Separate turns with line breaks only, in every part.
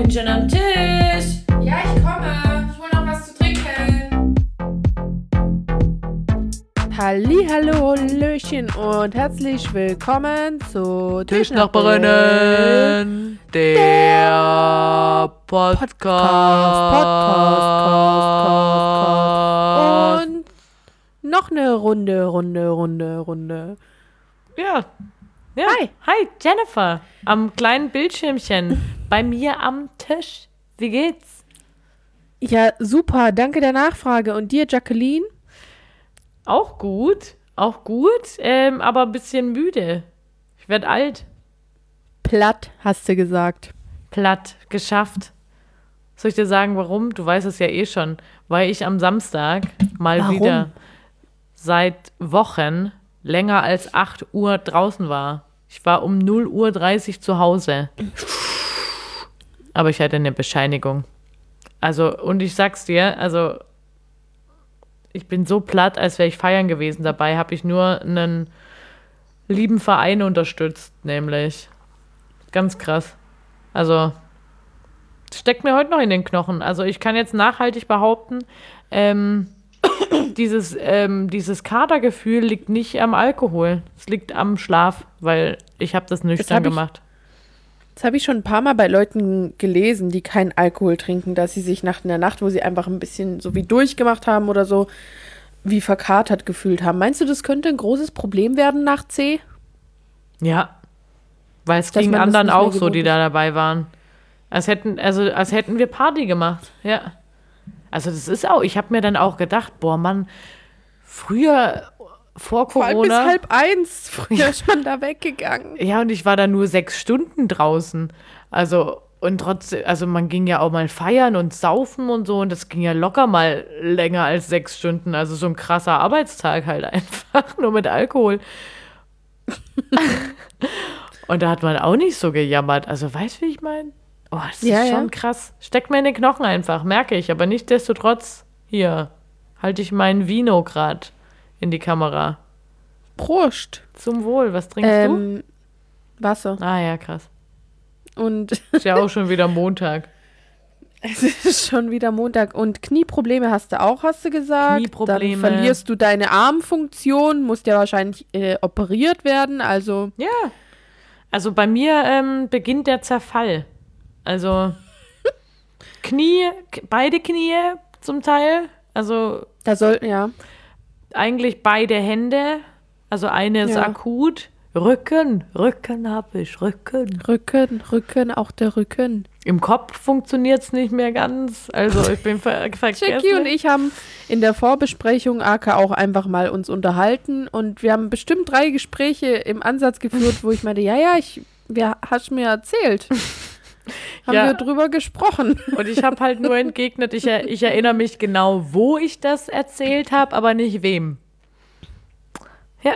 bin schon am Tisch.
Ja, ich komme. Ich hol noch was zu trinken.
Hallihallo, Hallöchen und herzlich willkommen zu
Tischnachbarinnen, der Podcast.
Und noch eine Runde.
Ja.
Hi,
Jennifer. Am kleinen Bildschirmchen. Bei mir am Tisch. Wie geht's?
Ja, super, danke der Nachfrage. Und dir, Jacqueline?
Auch gut, aber ein bisschen müde. Ich werde alt.
Platt, hast du gesagt.
Platt, geschafft. Soll ich dir sagen, warum? Du weißt es ja eh schon. Weil ich am Samstag mal wieder seit Wochen länger als 8 Uhr draußen war. Ich war um 0:30 Uhr zu Hause. Aber ich hatte eine Bescheinigung. Also, und ich sag's dir, also ich bin so platt, als wäre ich feiern gewesen. Dabei habe ich nur einen lieben Verein unterstützt, nämlich. Ganz krass. Also, steckt mir heute noch in den Knochen. Also, ich kann jetzt nachhaltig behaupten, dieses Katergefühl liegt nicht am Alkohol. Es liegt am Schlaf, weil ich habe das nüchtern gemacht.
Das habe ich schon ein paar Mal bei Leuten gelesen, die keinen Alkohol trinken, dass sie sich nach einer Nacht, wo sie einfach ein bisschen so wie durchgemacht haben oder so, wie verkatert gefühlt haben. Meinst du, das könnte ein großes Problem werden nach C?
Ja, weil es
Dass
ging
man das
anderen
nicht mehr
auch so,
gewohnt
die
ist.
da dabei waren. Als hätten wir Party gemacht, ja. Also das ist auch, ich habe mir dann auch gedacht, boah Mann, früher, vor
Vor allem bis
Corona,
12:30 früher schon da weggegangen.
ja, und ich war da nur 6 Stunden draußen. Also, und trotzdem, also man ging ja auch mal feiern und saufen und so, und das ging ja locker mal länger als 6 Stunden. Also so ein krasser Arbeitstag halt einfach, nur mit Alkohol. Und da hat man auch nicht so gejammert. Also, weißt du, wie ich meine? Oh, das
Ja,
ist schon
ja.
krass. Steckt mir in den Knochen einfach, merke ich. Aber nichtsdestotrotz, hier, halte ich meinen Vino gerade in die Kamera.
Prost.
Zum Wohl, was trinkst du?
Wasser.
Ah ja, krass.
Und
Ist ja auch schon wieder Montag.
es ist schon wieder Montag. Und Knieprobleme hast du auch, hast du gesagt.
Knieprobleme.
Dann verlierst du deine Armfunktion, musst ja wahrscheinlich operiert werden. Also,
Ja. Also bei mir beginnt der Zerfall. Also beide Knie zum Teil. Also
da sollten, ja.
eigentlich beide Hände. Also eine ist
Ja.
akut. Rücken habe ich, Rücken.
Rücken, auch der Rücken.
Im Kopf funktioniert es nicht mehr ganz. Also ich bin vergessen.
Jackie und ich haben in der Vorbesprechung Aka auch einfach mal uns unterhalten und wir haben bestimmt 3 Gespräche im Ansatz geführt, wo ich meinte, hast mir erzählt. Haben
Ja.
wir drüber gesprochen.
Und ich habe halt nur entgegnet, ich erinnere mich genau, wo ich das erzählt habe, aber nicht wem. Ja.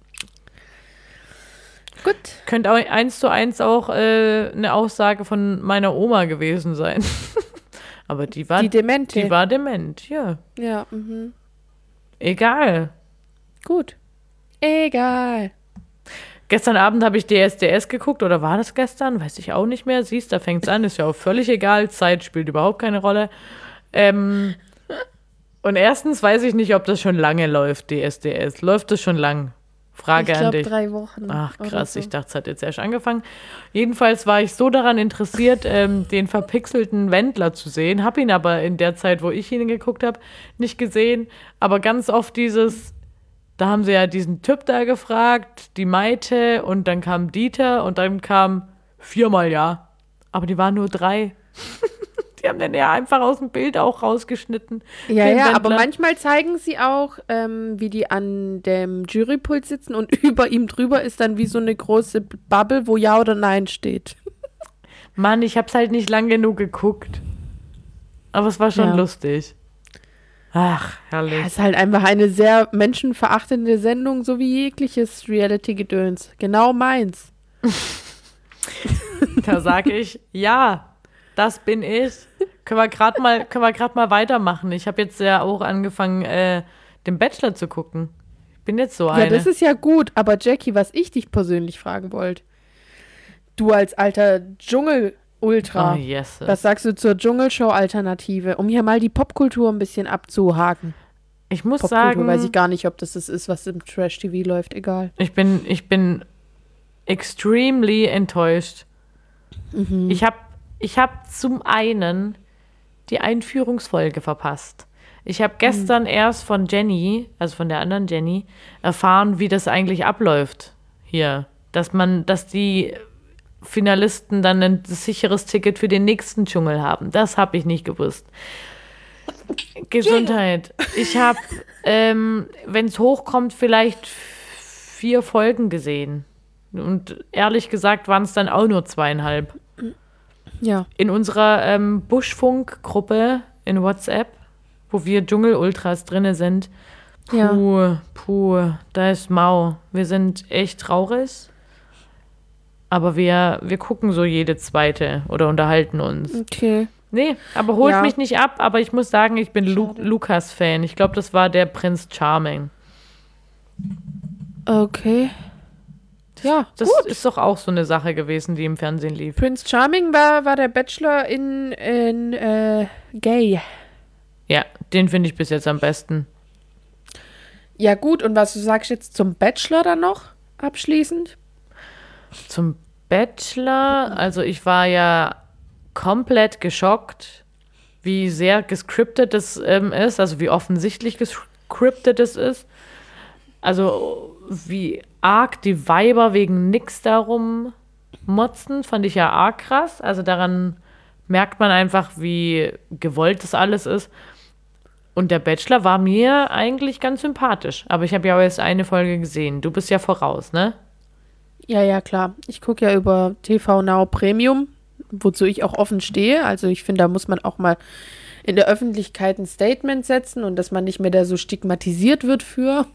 Gut.
Könnte auch 1:1 auch eine Aussage von meiner Oma gewesen sein. Aber die war
Die Demente.
Die war dement, ja.
Ja,
Egal.
gut. Egal.
Gestern Abend habe ich DSDS geguckt, oder war das gestern? Weiß ich auch nicht mehr. Siehst, da fängt es an, ist ja auch völlig egal. Zeit spielt überhaupt keine Rolle. Und erstens weiß ich nicht, ob das schon lange läuft, DSDS. Läuft das schon lang? Frage
Ich
an
glaube
dich.
3 Wochen.
Ach
oder
krass,
so.
ich dachte, es hat jetzt erst angefangen. Jedenfalls war ich so daran interessiert, den verpixelten Wendler zu sehen, habe ihn aber in der Zeit, wo ich ihn geguckt habe, nicht gesehen. Aber ganz oft da haben sie ja diesen Typ da gefragt, die Maite, und dann kam Dieter und dann kam 4-mal ja. Aber die waren nur 3. Die haben den ja einfach aus dem Bild auch rausgeschnitten.
Ja,
Den
ja, aber
Wendler.
manchmal zeigen sie auch, wie die an dem Jurypult sitzen und über ihm drüber ist dann wie so eine große Bubble, wo Ja oder Nein steht.
Mann, ich hab's halt nicht lang genug geguckt. Aber es war schon
Ja.
lustig. Ach, herrlich.
Ja, ist halt einfach eine sehr menschenverachtende Sendung, so wie jegliches Reality-Gedöns. Genau meins.
Da sage ich, ja, das bin ich. Können wir gerade mal weitermachen. Ich habe jetzt ja auch angefangen, den Bachelor zu gucken. Ich bin jetzt so eine.
Ja, das ist ja gut, aber Jackie, was ich dich persönlich fragen wollte. Du als alter Dschungel- Ultra.
Oh, yes.
Was sagst du zur Dschungelshow-Alternative, um hier mal die Popkultur ein bisschen abzuhaken?
Ich muss
Popkultur
sagen,
weiß ich gar nicht, ob das ist, was im Trash-TV läuft, egal.
ich bin extremely enttäuscht. Ich hab zum einen die Einführungsfolge verpasst. Ich habe gestern erst von Jenny, also von der anderen Jenny, erfahren, wie das eigentlich abläuft hier. Dass die Finalisten dann ein sicheres Ticket für den nächsten Dschungel haben. Das habe ich nicht gewusst. Gesundheit. Ich habe, wenn es hochkommt, vielleicht 4 Folgen gesehen. Und ehrlich gesagt waren es dann auch nur 2,5.
Ja.
In unserer Buschfunk-Gruppe in WhatsApp, wo wir Dschungel-Ultras drinne sind, da ist mau. Wir sind echt traurig. Aber wir gucken so jede zweite oder unterhalten uns.
Okay.
Nee, aber holt mich nicht ab. Aber ich muss sagen, ich bin Lukas-Fan. Ich glaube, das war der Prinz Charming.
Okay. Ja,
Das
gut.
ist doch auch so eine Sache gewesen, die im Fernsehen lief.
Prince Charming war der Bachelor in Gay.
Ja, den finde ich bis jetzt am besten.
Ja gut, und was du sagst jetzt zum Bachelor dann noch abschließend?
Zum Bachelor, also ich war ja komplett geschockt, wie sehr gescriptet es ist, also wie offensichtlich gescriptet es ist. Also wie arg die Weiber wegen nix darum motzen, fand ich ja arg krass. Also daran merkt man einfach, wie gewollt das alles ist. Und der Bachelor war mir eigentlich ganz sympathisch. Aber ich habe ja auch erst eine Folge gesehen. Du bist ja voraus, ne?
Ja, klar. Ich gucke ja über TV Now Premium, wozu ich auch offen stehe. Also ich finde, da muss man auch mal in der Öffentlichkeit ein Statement setzen und dass man nicht mehr da so stigmatisiert wird für.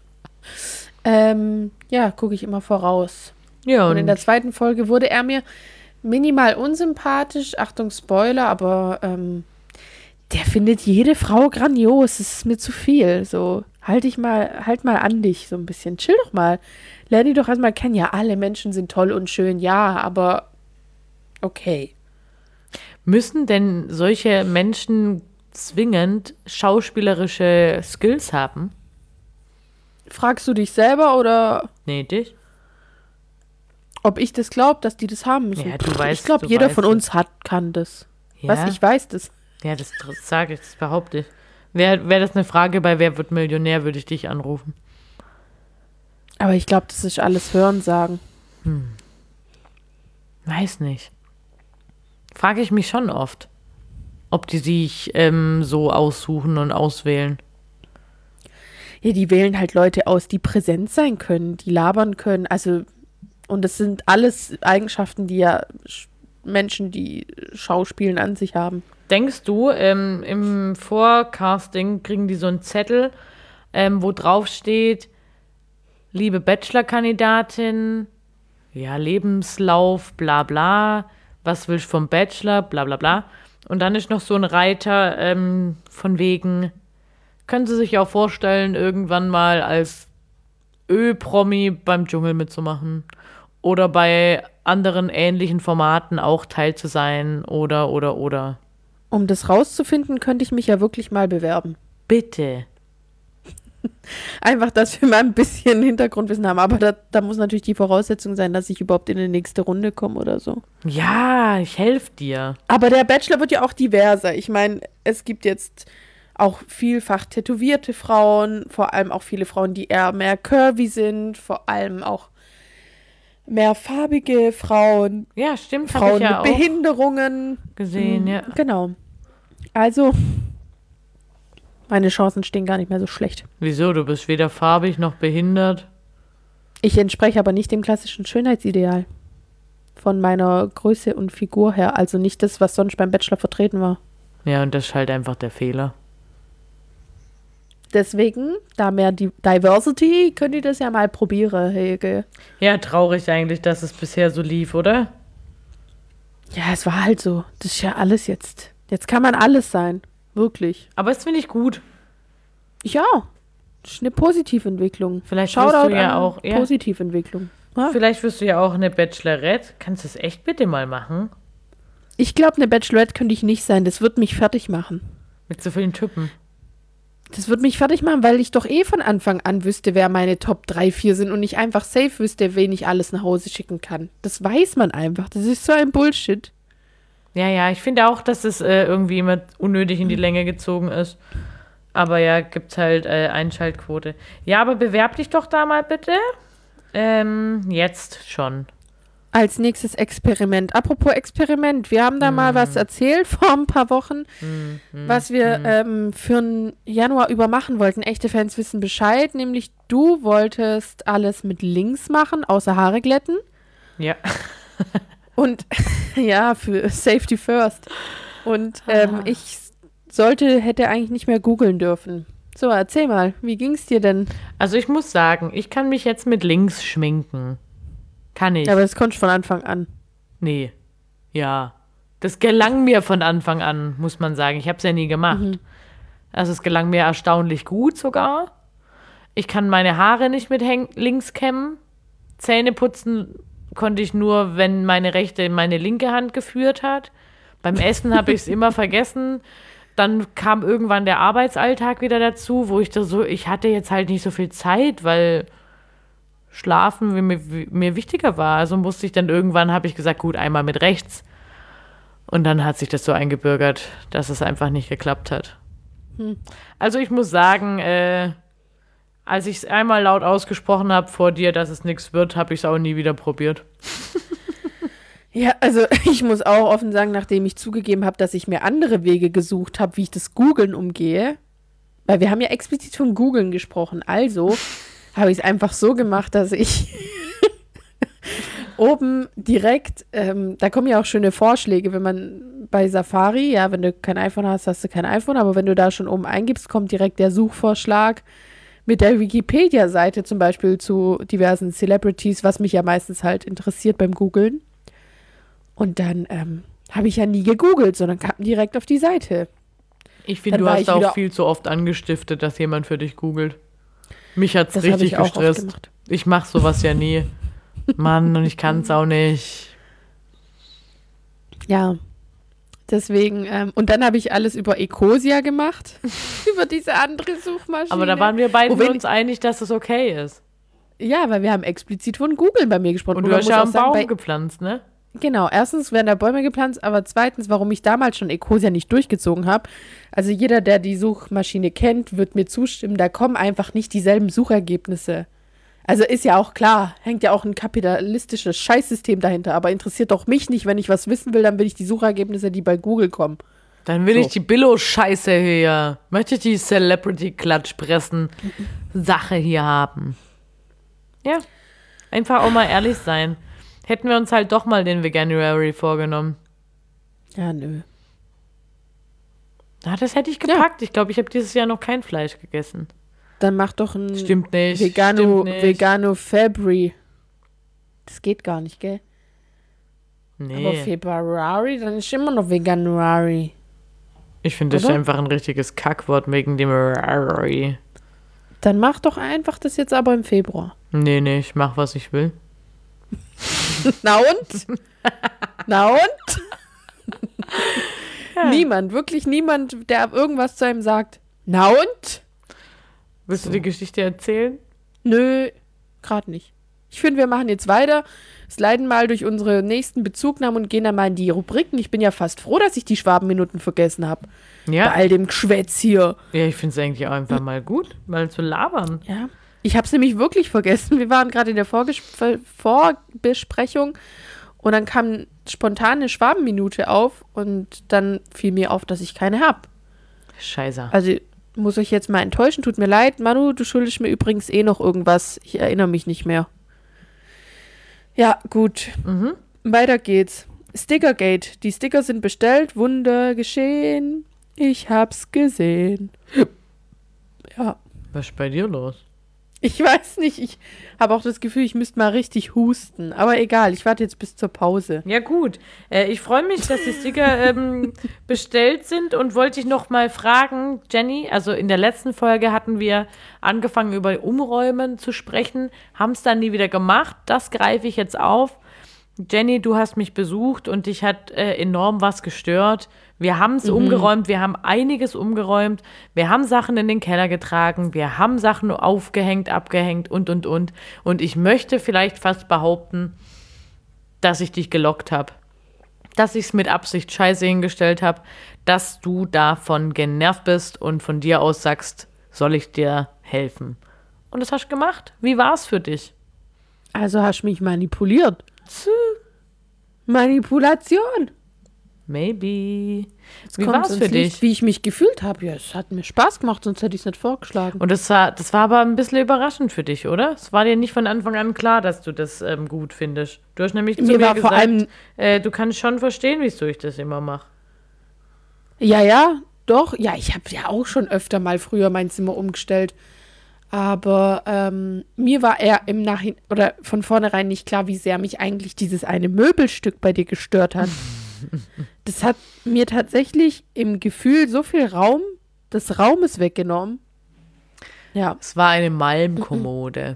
Gucke ich immer voraus.
Ja,
Und in der zweiten Folge wurde er mir minimal unsympathisch. Achtung, Spoiler, aber der findet jede Frau grandios. Es ist mir zu viel. So, halt mal an dich so ein bisschen. Chill doch mal. Lern die doch erstmal kennen. Ja, alle Menschen sind toll und schön. Ja, aber okay.
müssen denn solche Menschen zwingend schauspielerische Skills haben?
Fragst du dich selber oder
Nee, dich?
ob ich das glaube, dass die das haben müssen?
Ja, du weißt,
ich glaube,
du
jeder
weißt
von
es.
uns kann das.
Ja?
Was? Ich weiß das.
Ja, das sage ich, das behaupte ich. Wäre das eine Frage bei Wer wird Millionär, würde ich dich anrufen.
Aber ich glaube, das ist alles Hörensagen.
Weiß nicht. Frage ich mich schon oft, ob die sich so aussuchen und auswählen.
Ja, die wählen halt Leute aus, die präsent sein können, die labern können. Also, und das sind alles Eigenschaften, die ja Menschen, die Schauspielen an sich haben.
Denkst du, im Vorcasting kriegen die so einen Zettel, wo drauf steht, liebe Bachelor-Kandidatin, ja, Lebenslauf, bla bla, was willst du vom Bachelor, bla bla bla. Und dann ist noch so ein Reiter von wegen, können Sie sich auch vorstellen, irgendwann mal als Ö-Promi beim Dschungel mitzumachen oder bei anderen ähnlichen Formaten auch teil zu sein oder.
Um das rauszufinden, könnte ich mich ja wirklich mal bewerben.
Bitte.
Einfach, dass wir mal ein bisschen Hintergrundwissen haben. Aber da muss natürlich die Voraussetzung sein, dass ich überhaupt in die nächste Runde komme oder so.
Ja, ich helfe dir.
Aber der Bachelor wird ja auch diverser. Ich meine, es gibt jetzt auch vielfach tätowierte Frauen, vor allem auch viele Frauen, die eher mehr curvy sind, vor allem auch mehr farbige Frauen,
Ja, stimmt, habe
Frauen
ich ja
mit
auch
Behinderungen.
gesehen, ja.
Genau. Also, meine Chancen stehen gar nicht mehr so schlecht.
Wieso? Du bist weder farbig noch behindert.
Ich entspreche aber nicht dem klassischen Schönheitsideal. Von meiner Größe und Figur her. Also nicht das, was sonst beim Bachelor vertreten war.
Ja, und das ist halt einfach der Fehler.
Deswegen, da mehr Diversity, könnt ihr das ja mal probieren, Helge.
Ja, traurig eigentlich, dass es bisher so lief, oder?
Ja, es war halt so. Das ist ja alles jetzt. Jetzt kann man alles sein. Wirklich.
Aber das finde ich gut.
Ja. Das ist eine Positiventwicklung.
Vielleicht wirst
Shoutout
du ja
an
auch. Ja,
Positiventwicklung. Ja?
vielleicht wirst du ja auch eine Bachelorette. Kannst du das echt bitte mal machen?
Ich glaube, eine Bachelorette könnte ich nicht sein. Das wird mich fertig machen.
Mit so vielen Typen.
Das wird mich fertig machen, weil ich doch von Anfang an wüsste, wer meine Top 3, 4 sind und ich einfach safe wüsste, wen ich alles nach Hause schicken kann. Das weiß man einfach. Das ist so ein Bullshit.
Ja, ich finde auch, dass es irgendwie immer unnötig in die Länge gezogen ist. Aber ja, gibt's halt Einschaltquote. Ja, aber bewerb dich doch da mal bitte. Jetzt schon.
Als nächstes Experiment. Apropos Experiment, wir haben da mal was erzählt vor ein paar Wochen, was wir für den Januar über machen wollten. Echte Fans wissen Bescheid, nämlich du wolltest alles mit links machen, außer Haare glätten.
Ja.
Und ja, für Safety First. Und ich hätte eigentlich nicht mehr googeln dürfen. So, erzähl mal, wie ging's dir denn?
Also ich muss sagen, ich kann mich jetzt mit links schminken. Kann ich.
Aber das konntest du von Anfang an.
Nee. Ja. Das gelang mir von Anfang an, muss man sagen. Ich habe es ja nie gemacht. Also es gelang mir erstaunlich gut sogar. Ich kann meine Haare nicht mit links kämmen. Zähne putzen konnte ich nur, wenn meine rechte in meine linke Hand geführt hat. Beim Essen habe ich es immer vergessen. Dann kam irgendwann der Arbeitsalltag wieder dazu, wo ich hatte jetzt halt nicht so viel Zeit, weil Schlafen mir wichtiger war. Also musste ich dann irgendwann, habe ich gesagt, gut, einmal mit rechts. Und dann hat sich das so eingebürgert, dass es einfach nicht geklappt hat. Also ich muss sagen, als ich es einmal laut ausgesprochen habe vor dir, dass es nichts wird, habe ich es auch nie wieder probiert.
Ja, also ich muss auch offen sagen, nachdem ich zugegeben habe, dass ich mir andere Wege gesucht habe, wie ich das Googlen umgehe, weil wir haben ja explizit vom Googlen gesprochen, also habe ich es einfach so gemacht, dass ich oben direkt, da kommen ja auch schöne Vorschläge, wenn man bei Safari, ja, wenn du kein iPhone hast, hast du kein iPhone, aber wenn du da schon oben eingibst, kommt direkt der Suchvorschlag mit der Wikipedia-Seite zum Beispiel zu diversen Celebrities, was mich ja meistens halt interessiert beim Googlen. Und dann habe ich ja nie gegoogelt, sondern kam direkt auf die Seite.
Ich finde, du hast auch viel zu oft angestiftet, dass jemand für dich googelt. Mich hat's richtig gestresst. Ich mach sowas ja nie. Mann, und ich kann's auch nicht.
Ja, deswegen, und dann habe ich alles über Ecosia gemacht, über diese andere Suchmaschine.
Aber da waren wir beide uns einig, dass es okay ist.
Ja, weil wir haben explizit von Google bei mir gesprochen.
Und du hast ja einen Baum gepflanzt, ne?
Genau, erstens werden da Bäume gepflanzt, aber zweitens, warum ich damals schon Ecosia nicht durchgezogen habe. Also jeder, der die Suchmaschine kennt, wird mir zustimmen, da kommen einfach nicht dieselben Suchergebnisse. Also ist ja auch klar, hängt ja auch ein kapitalistisches Scheißsystem dahinter, aber interessiert doch mich nicht, wenn ich was wissen will, dann will ich die Suchergebnisse, die bei Google kommen.
Dann will ich die Billo-Scheiße hier. Möchte ich die Celebrity-Klatschpressen-Sache hier haben. Ja, einfach auch mal ehrlich sein. Hätten wir uns halt doch mal den Veganuary vorgenommen.
Ja, nö.
Na, das hätte ich gepackt. Ja. Ich glaube, ich habe dieses Jahr noch kein Fleisch gegessen.
Dann mach doch ein
Stimmt nicht.
Vegano February. Das geht gar nicht, gell?
Nee.
Aber February, dann ist immer noch Veganuary.
Ich finde, das ist einfach ein richtiges Kackwort wegen dem Rari.
Dann mach doch einfach das jetzt aber im Februar.
Nee, ich mach, was ich will.
Na und? Ja. Niemand, wirklich niemand, der irgendwas zu einem sagt. Na und?
Willst du die Geschichte erzählen?
Nö, gerade nicht. Ich finde, wir machen jetzt weiter, sliden mal durch unsere nächsten Bezugnahmen und gehen dann mal in die Rubriken. Ich bin ja fast froh, dass ich die Schwabenminuten vergessen habe.
Ja.
Bei all dem Geschwätz hier.
Ja, ich finde es eigentlich auch einfach mal gut, mal zu labern.
Ja. Ich habe es nämlich wirklich vergessen. Wir waren gerade in der Vorbesprechung und dann kam spontan eine Schwabenminute auf und dann fiel mir auf, dass ich keine habe.
Scheiße.
Also muss ich jetzt mal enttäuschen. Tut mir leid. Manu, du schuldest mir übrigens noch irgendwas. Ich erinnere mich nicht mehr. Ja, gut. Weiter geht's. Stickergate. Die Sticker sind bestellt. Wunder geschehen. Ich hab's gesehen. Ja.
Was ist bei dir los?
Ich weiß nicht, ich habe auch das Gefühl, ich müsste mal richtig husten. Aber egal, ich warte jetzt bis zur Pause.
Ja gut, ich freue mich, dass die Sticker bestellt sind und wollte ich noch mal fragen, Jenny, also in der letzten Folge hatten wir angefangen über Umräumen zu sprechen, haben es dann nie wieder gemacht, das greife ich jetzt auf. Jenny, du hast mich besucht und dich hat enorm was gestört. Wir haben es umgeräumt, wir haben einiges umgeräumt, wir haben Sachen in den Keller getragen, wir haben Sachen aufgehängt, abgehängt und. Und ich möchte vielleicht fast behaupten, dass ich dich gelockt habe. Dass ich es mit Absicht scheiße hingestellt habe, dass du davon genervt bist und von dir aus sagst, soll ich dir helfen? Und das hast du gemacht. Wie war es für dich?
Also hast du mich manipuliert. Manipulation.
Maybe.
Jetzt
Wie
kommt
war es
uns
für
nicht,
dich?
wie ich mich gefühlt habe. Ja, es hat mir Spaß gemacht, sonst hätte ich es nicht vorgeschlagen.
Und das war aber ein bisschen überraschend für dich, oder? Es war dir nicht von Anfang an klar, dass du das gut findest. Du hast nämlich zu
Mir
mir
war vor allem-
gesagt, du kannst schon verstehen, wieso ich das immer mache.
Ja, doch. Ja, ich habe ja auch schon öfter mal früher mein Zimmer umgestellt. Aber mir war eher im Nachhinein oder von vornherein nicht klar, wie sehr mich eigentlich dieses eine Möbelstück bei dir gestört hat. Das hat mir tatsächlich im Gefühl so viel Raum des Raumes weggenommen. Ja.
Es war eine Malmkommode.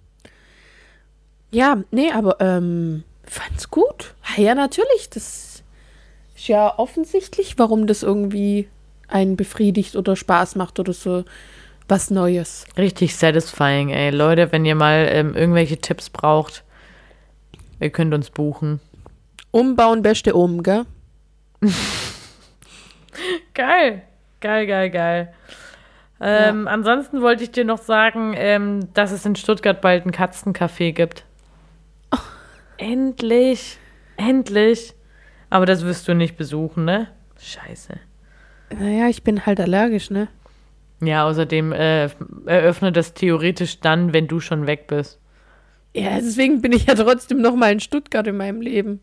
Ja, nee, aber fand's gut. Ja, natürlich. Das ist ja offensichtlich, warum das irgendwie einen befriedigt oder Spaß macht oder so was Neues.
Richtig satisfying, ey. Leute, wenn ihr mal irgendwelche Tipps braucht, ihr könnt uns buchen.
Umbauen, beste gell?
Geil. Geil. Ansonsten wollte ich dir noch sagen, dass es in Stuttgart bald ein Katzencafé gibt.
Oh.
Endlich. Aber das wirst du nicht besuchen, ne? Scheiße.
Naja, ich bin halt allergisch, ne?
Ja, außerdem eröffnet das theoretisch dann, wenn du schon weg bist.
Ja, deswegen bin ich ja trotzdem noch mal in Stuttgart in meinem Leben.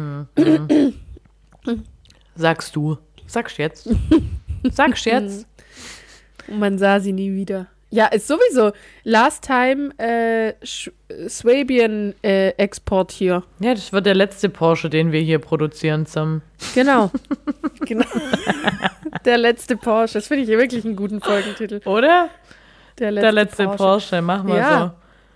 Sagst du. Sagst jetzt. Sagst jetzt.
Und man sah sie nie wieder. Ja, ist sowieso last time Swabian Export hier.
Ja, das wird der letzte Porsche, den wir hier produzieren zusammen.
Genau. Der letzte Porsche. Das finde ich wirklich einen guten Folgentitel.
Oder?
Der
Der letzte Porsche. Machen wir
Ja.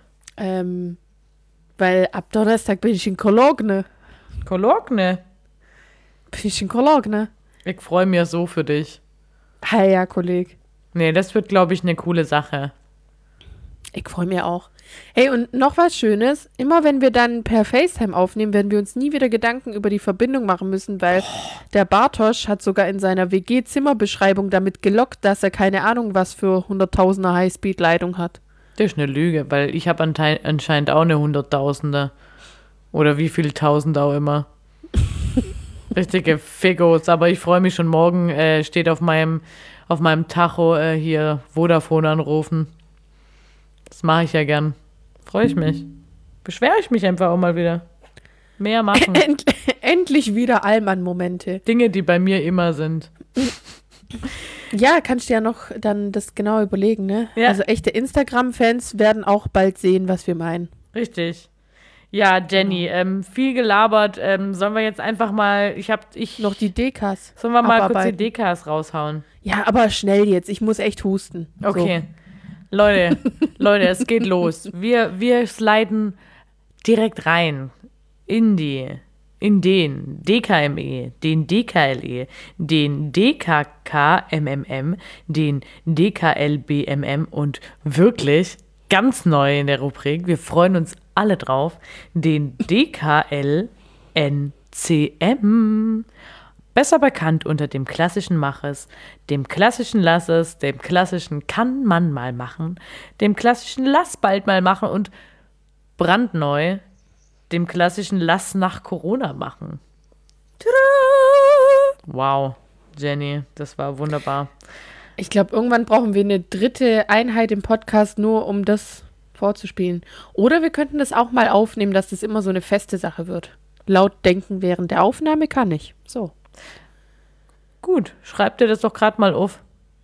Weil ab Donnerstag bin ich in Cologne.
so. Cologne.
Bin ich in Cologne.
Ich freue mich so für dich.
Hey, ja, Kollege.
Nee, das wird, glaube ich, eine coole Sache.
Ich freue mich auch. Hey, und noch was Schönes. Immer wenn wir dann per FaceTime aufnehmen, werden wir uns nie wieder Gedanken über die Verbindung machen müssen, weil der Bartosch hat sogar in seiner WG-Zimmerbeschreibung damit gelockt, dass er keine Ahnung was für 100.000er Highspeed-Leitung hat.
Das ist eine Lüge, weil ich habe anscheinend auch eine Hunderttausende. Oder wie viel Tausend auch immer. Richtige Figos. Aber ich freue mich schon, morgen steht auf meinem Tacho hier Vodafone anrufen. Das mache ich ja gern. Freue ich mich. Beschwere ich mich einfach auch mal wieder. Mehr machen.
Endlich wieder Allmann-Momente.
Dinge, die bei mir immer sind.
Ja, kannst du ja noch dann das genau überlegen, ne?
Ja.
Also echte Instagram-Fans werden auch bald sehen, was wir meinen.
Richtig. Ja, Jenny, viel gelabert. Sollen wir jetzt einfach mal,
Noch die Dekas.
sollen wir mal kurz die
abarbeiten.
Dekas raushauen?
Ja, aber schnell jetzt. Ich muss echt husten.
Okay. Leute, es geht los. Wir sliden direkt rein in den DKME, den DKLE, den DKKMMM, den DKLBMM und wirklich ganz neu in der Rubrik, wir freuen uns alle drauf, den DKLNCM. Besser bekannt unter dem klassischen Maches, dem klassischen Lasses, dem klassischen kann man mal machen, dem klassischen lass bald mal machen und brandneu dem klassischen lass nach Corona machen. Wow, Jenny, das war wunderbar.
Ich glaube, irgendwann brauchen wir eine dritte Einheit im Podcast, nur um das vorzuspielen. Oder wir könnten das auch mal aufnehmen, dass das immer so eine feste Sache wird. Laut denken während der Aufnahme kann ich. So.
Gut, schreib dir das doch gerade mal auf.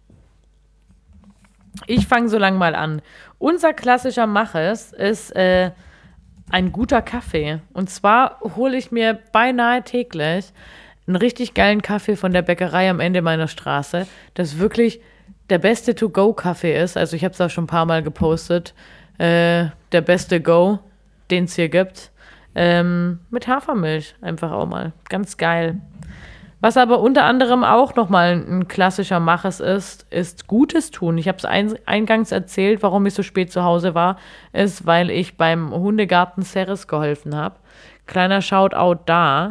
Ich fange so lang mal an. Unser klassischer Maches ist ein guter Kaffee. Und zwar hole ich mir beinahe täglich einen richtig geilen Kaffee von der Bäckerei am Ende meiner Straße, das wirklich der beste To-Go-Kaffee ist. Also ich habe es auch schon ein paar Mal gepostet. Der beste Go, den es hier gibt. mit Hafermilch einfach auch mal. Ganz geil. Was aber unter anderem auch nochmal ein klassischer Maches ist Gutes tun. Ich habe es eingangs erzählt, warum ich so spät zu Hause war, ist, weil ich beim Hundegarten Ceres geholfen habe. Kleiner Shoutout da.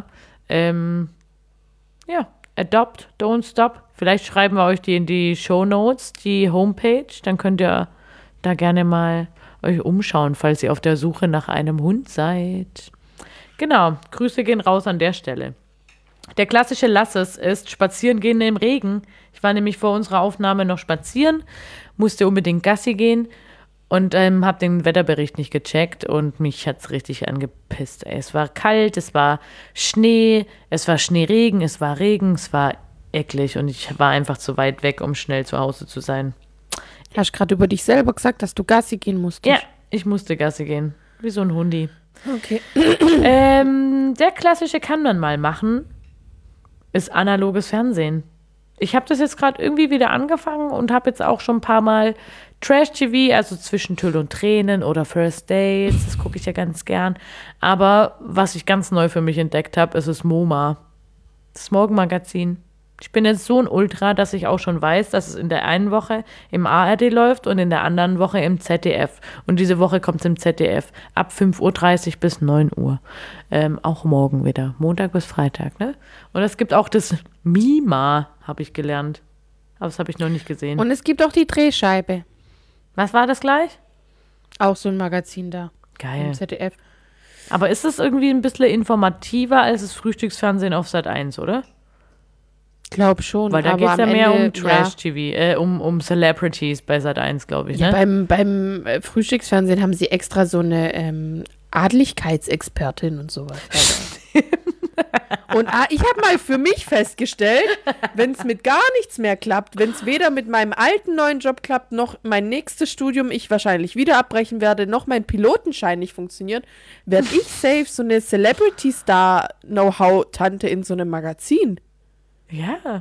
Adopt, don't stop. Vielleicht schreiben wir euch die in die Shownotes, die Homepage. Dann könnt ihr da gerne mal euch umschauen, falls ihr auf der Suche nach einem Hund seid. Genau, Grüße gehen raus an der Stelle. Der klassische Lasses ist spazieren gehen im Regen. Ich war nämlich vor unserer Aufnahme noch spazieren, musste unbedingt Gassi gehen und habe den Wetterbericht nicht gecheckt und mich hat es richtig angepisst. Es war kalt, es war Schnee, es war Schneeregen, es war Regen, es war eklig und ich war einfach zu weit weg, um schnell zu Hause zu sein.
Hast gerade über dich selber gesagt, dass du Gassi gehen musstest.
Ja, ich musste Gassi gehen, wie so ein Hundi.
Okay.
Der klassische kann man mal machen, ist analoges Fernsehen. Ich habe das jetzt gerade irgendwie wieder angefangen und habe jetzt auch schon ein paar Mal Trash-TV, also zwischen Tüll und Tränen oder First Dates, das gucke ich ja ganz gern. Aber was ich ganz neu für mich entdeckt habe, ist das MoMA, das Morgenmagazin. Ich bin jetzt so ein Ultra, dass ich auch schon weiß, dass es in der einen Woche im ARD läuft und in der anderen Woche im ZDF. Und diese Woche kommt es im ZDF ab 5:30 Uhr bis 9 Uhr. Auch morgen wieder, Montag bis Freitag. Ne? Und es gibt auch das Mima, habe ich gelernt. Aber das habe ich noch nicht gesehen.
Und es gibt auch die Drehscheibe.
Was war das gleich?
Auch so ein Magazin da.
Geil.
Im ZDF.
Aber ist das irgendwie ein bisschen informativer als das Frühstücksfernsehen auf Sat.1, oder?
Glaub schon.
Weil da
aber
geht es ja
am
mehr
Ende,
um Trash-TV, um Celebrities bei Sat.1, glaube ich.
Ja,
Ne?
beim Frühstücksfernsehen haben sie extra so eine Adligkeitsexpertin und sowas. Und ich habe mal für mich festgestellt, wenn es mit gar nichts mehr klappt, wenn es weder mit meinem alten neuen Job klappt, noch mein nächstes Studium ich wahrscheinlich wieder abbrechen werde, noch mein Pilotenschein nicht funktioniert, werde ich safe so eine Celebrity-Star-Know-how-Tante in so einem Magazin.
Ja.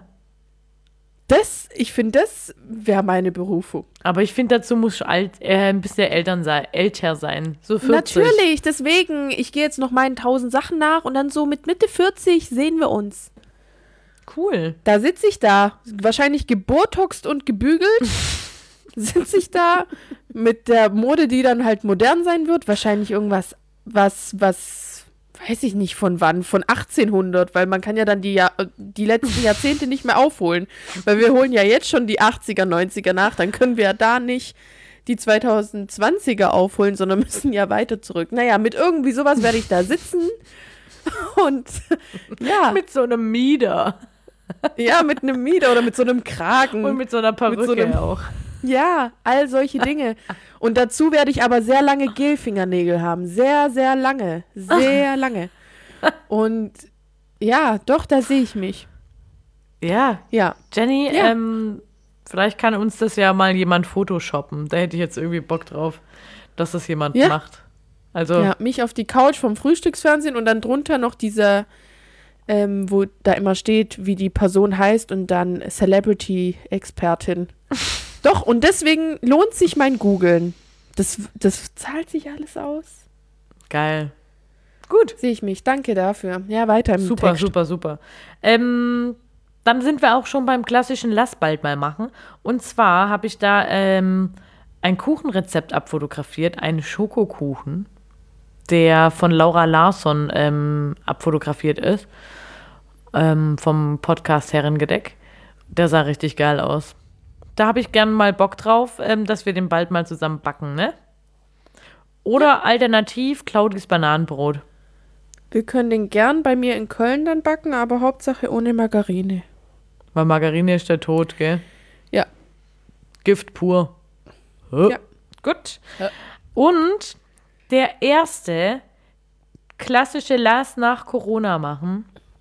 Ich finde, das wäre meine Berufung.
Aber ich finde, dazu muss ein bisschen älter sein. So 40.
Natürlich, deswegen, ich gehe jetzt noch meinen 1000 Sachen nach und dann so mit Mitte 40 sehen wir uns.
Cool.
Da sitze ich da, wahrscheinlich gebotoxt und gebügelt, sitze ich da mit der Mode, die dann halt modern sein wird, wahrscheinlich irgendwas, was weiß ich nicht von wann, von 1800, weil man kann ja dann die letzten Jahrzehnte nicht mehr aufholen, weil wir holen ja jetzt schon die 80er, 90er nach, dann können wir ja da nicht die 2020er aufholen, sondern müssen ja weiter zurück. Naja, mit irgendwie sowas werde ich da sitzen und ja.
Mit so einem Mieder.
Ja, mit einem Mieder oder mit so einem Kragen.
Und mit so einer Perücke auch.
Ja, all solche Dinge. Und dazu werde ich aber sehr lange Gelfingernägel haben. Sehr, sehr lange. Sehr lange. Und ja, doch, da sehe ich mich.
Ja.
Ja.
Jenny,
Ja.
vielleicht kann uns das ja mal jemand photoshoppen. Da hätte ich jetzt irgendwie Bock drauf, dass das jemand macht. Also
Ja, mich auf die Couch vom Frühstücksfernsehen und dann drunter noch dieser, wo da immer steht, wie die Person heißt und dann Celebrity-Expertin. Doch, und deswegen lohnt sich mein Googeln. Das zahlt sich alles aus.
geil. Gut.
Sehe ich mich. Danke dafür. Ja, weiter im
Super,
Text.
super. Dann sind wir auch schon beim klassischen Lass bald mal machen. Und zwar habe ich da ein Kuchenrezept abfotografiert, einen Schokokuchen, der von Laura Larsson abfotografiert ist, vom Podcast Herrengedeck. Der sah richtig geil aus. Da habe ich gern mal Bock drauf, dass wir den bald mal zusammen backen, ne? Oder alternativ Claudis Bananenbrot.
Wir können den gern bei mir in Köln dann backen, aber Hauptsache ohne Margarine.
Weil Margarine ist der Tod, gell?
Ja.
Gift pur.
Ja.
Gut.
Ja.
Und der erste klassische Lass nach Corona machen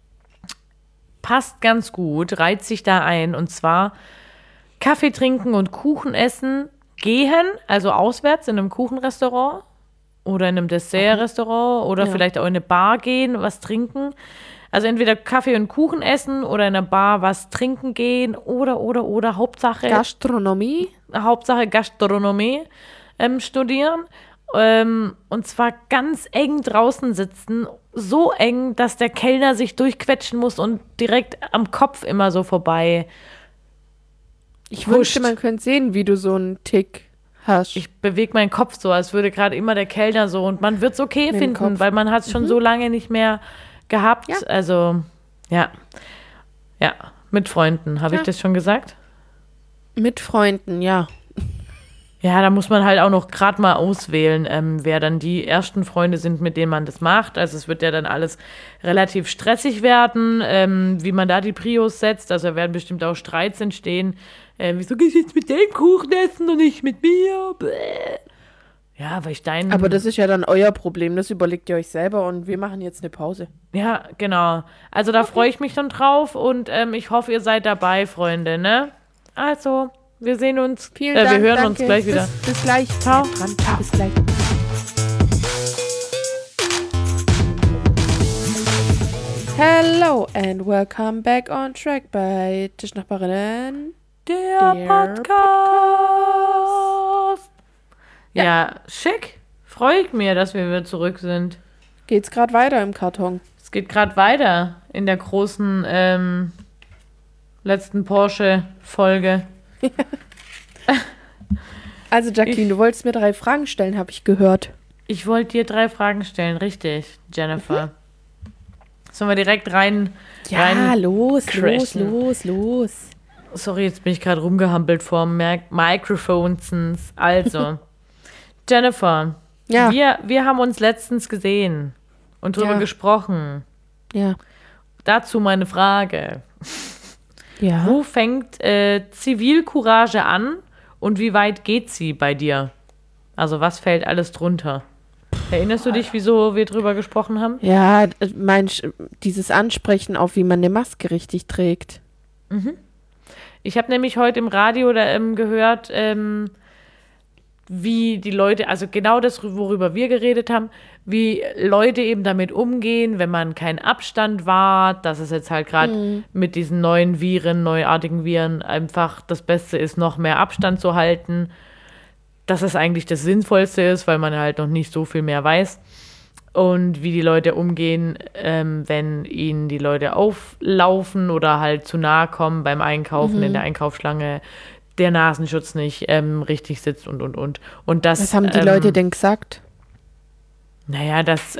passt ganz gut, reiht sich da ein. Und zwar Kaffee trinken und Kuchen essen gehen, also auswärts in einem Kuchenrestaurant oder in einem Dessertrestaurant oder vielleicht auch in eine Bar gehen, was trinken. Also entweder Kaffee und Kuchen essen oder in einer Bar was trinken gehen oder Hauptsache
Gastronomie.
Gastronomie studieren. Und zwar ganz eng draußen sitzen. So eng, dass der Kellner sich durchquetschen muss und direkt am Kopf immer so vorbei.
Ich wünschte, man könnte sehen, wie du so einen Tick hast.
Ich bewege meinen Kopf so, als würde gerade immer der Kellner so. Und man wird es okay
Mit dem
finden,
Kopf.
weil man hat es schon so lange nicht mehr gehabt.
Ja.
Also, ja. Ja, mit Freunden. Habe ich das schon gesagt?
Mit Freunden, ja.
Ja, da muss man halt auch noch gerade mal auswählen, wer dann die ersten Freunde sind, mit denen man das macht. Also es wird ja dann alles relativ stressig werden, wie man da die Prios setzt. Also da werden bestimmt auch Streits entstehen. Wieso gehst du jetzt mit dem Kuchen essen und nicht mit mir? Bäh. Ja, weil ich deinen...
Aber das ist ja dann euer Problem. Das überlegt ihr euch selber und wir machen jetzt eine Pause.
Ja, genau. Also da freue ich mich dann drauf und ich hoffe, ihr seid dabei, Freunde, ne? Also, wir sehen uns.
Vielen Dank.
Wir hören
danke.
uns gleich wieder.
Bis gleich.
Ciao.
Ciao. Bis gleich. Hello and welcome back on track bei Tischnachbarinnen.
Der Podcast. Ja, schick. Freut mich, dass wir wieder zurück sind.
Geht's gerade weiter im Karton?
Es geht gerade weiter in der großen letzten Porsche-Folge.
Also Jacqueline, du wolltest mir 3 Fragen stellen, habe ich gehört.
Ich wollte dir 3 Fragen stellen, richtig, Jennifer. Sollen wir direkt rein
los.
Sorry, jetzt bin ich gerade rumgehampelt vor dem Mikrofons. Also, Jennifer,
Ja.
wir haben uns letztens gesehen und drüber
Ja.
gesprochen.
Ja.
Dazu meine Frage.
Ja.
Wo fängt Zivilcourage an und wie weit geht sie bei dir? Also was fällt alles drunter? Erinnerst du dich, wieso wir drüber gesprochen haben?
Ja, dieses Ansprechen auf, wie man eine Maske richtig trägt.
Ich habe nämlich heute im Radio gehört, wie die Leute, also genau das, worüber wir geredet haben, wie Leute eben damit umgehen, wenn man keinen Abstand wahrt, dass es jetzt halt gerade mit diesen neuartigen Viren einfach das Beste ist, noch mehr Abstand zu halten. Dass es eigentlich das Sinnvollste ist, weil man halt noch nicht so viel mehr weiß. Und wie die Leute umgehen, wenn ihnen die Leute auflaufen oder halt zu nahe kommen beim Einkaufen in der Einkaufsschlange, der Nasenschutz nicht richtig sitzt und. Und das,
Was haben die Leute denn gesagt?
Naja, dass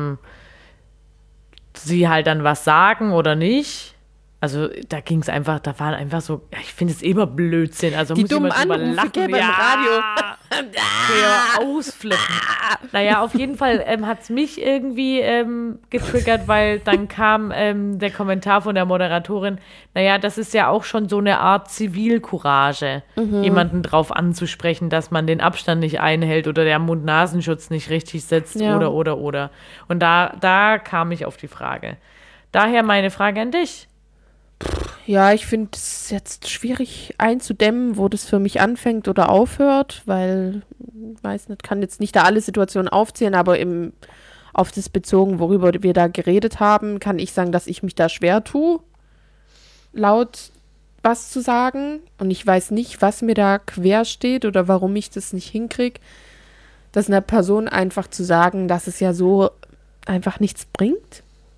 sie halt dann was sagen oder nicht. Also da ging es einfach, da waren einfach so, ja, ich finde es immer Blödsinn. Also
Die
muss ich
dummen
mal drüber
Anrufe,
lachen.
gell, beim Radio.
Ja, ausflippen. Naja, auf jeden Fall hat es mich irgendwie getriggert, weil dann kam der Kommentar von der Moderatorin, naja, das ist ja auch schon so eine Art Zivilcourage, jemanden drauf anzusprechen, dass man den Abstand nicht einhält oder der Mund-Nasenschutz nicht richtig setzt
Ja.
oder. Und da kam ich auf die Frage. Daher meine Frage an dich.
Ja, ich finde es jetzt schwierig einzudämmen, wo das für mich anfängt oder aufhört, weil, weiß nicht, kann jetzt nicht da alle Situationen aufzählen, aber auf das bezogen, worüber wir da geredet haben, kann ich sagen, dass ich mich da schwer tue, laut was zu sagen. Und ich weiß nicht, was mir da quer steht oder warum ich das nicht hinkriege, das einer Person einfach zu sagen, dass es ja so einfach nichts bringt.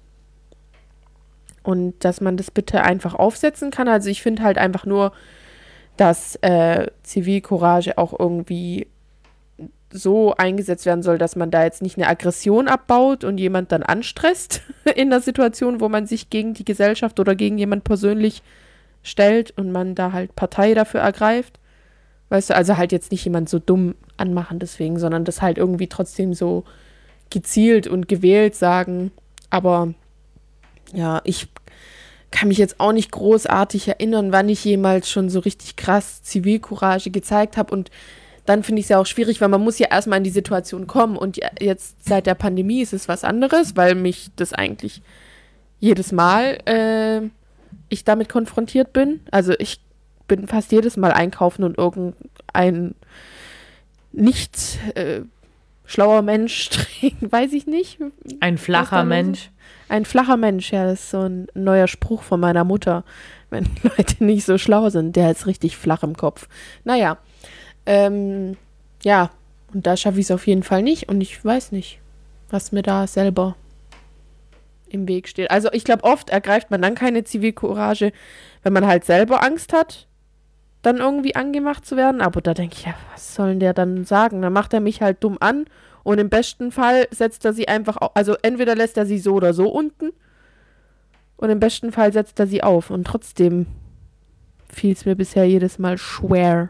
Und dass man das bitte einfach aufsetzen kann. Also ich finde halt einfach nur, dass Zivilcourage auch irgendwie so eingesetzt werden soll, dass man da jetzt nicht eine Aggression abbaut und jemand dann anstresst in der Situation, wo man sich gegen die Gesellschaft oder gegen jemand persönlich stellt und man da halt Partei dafür ergreift. Weißt du, also halt jetzt nicht jemand so dumm anmachen deswegen, sondern das halt irgendwie trotzdem so gezielt und gewählt sagen. Aber ja, ich kann mich jetzt auch nicht großartig erinnern, wann ich jemals schon so richtig krass Zivilcourage gezeigt habe. Und dann finde ich es ja auch schwierig, weil man muss ja erstmal in die Situation kommen. Und jetzt seit der Pandemie ist es was anderes, weil mich das eigentlich jedes Mal ich damit konfrontiert bin. Also ich bin fast jedes Mal einkaufen und irgendein nicht schlauer Mensch trinkt, weiß ich nicht.
Ein flacher Mensch.
Ein flacher Mensch, ja, das ist so ein neuer Spruch von meiner Mutter. Wenn Leute nicht so schlau sind, der ist richtig flach im Kopf. Naja, ja, und Und da schaffe ich es auf jeden Fall nicht. Und ich weiß nicht, was mir da selber im Weg steht. Also ich glaube, oft ergreift man dann keine Zivilcourage, wenn man halt selber Angst hat, dann irgendwie angemacht zu werden. Aber da denke ich, ja, was soll denn der dann sagen? Dann macht er mich halt dumm an und im besten Fall setzt er sie einfach auf. Also entweder lässt er sie so oder so unten und im besten Fall setzt er sie auf. Und trotzdem fiel es mir bisher jedes Mal schwer.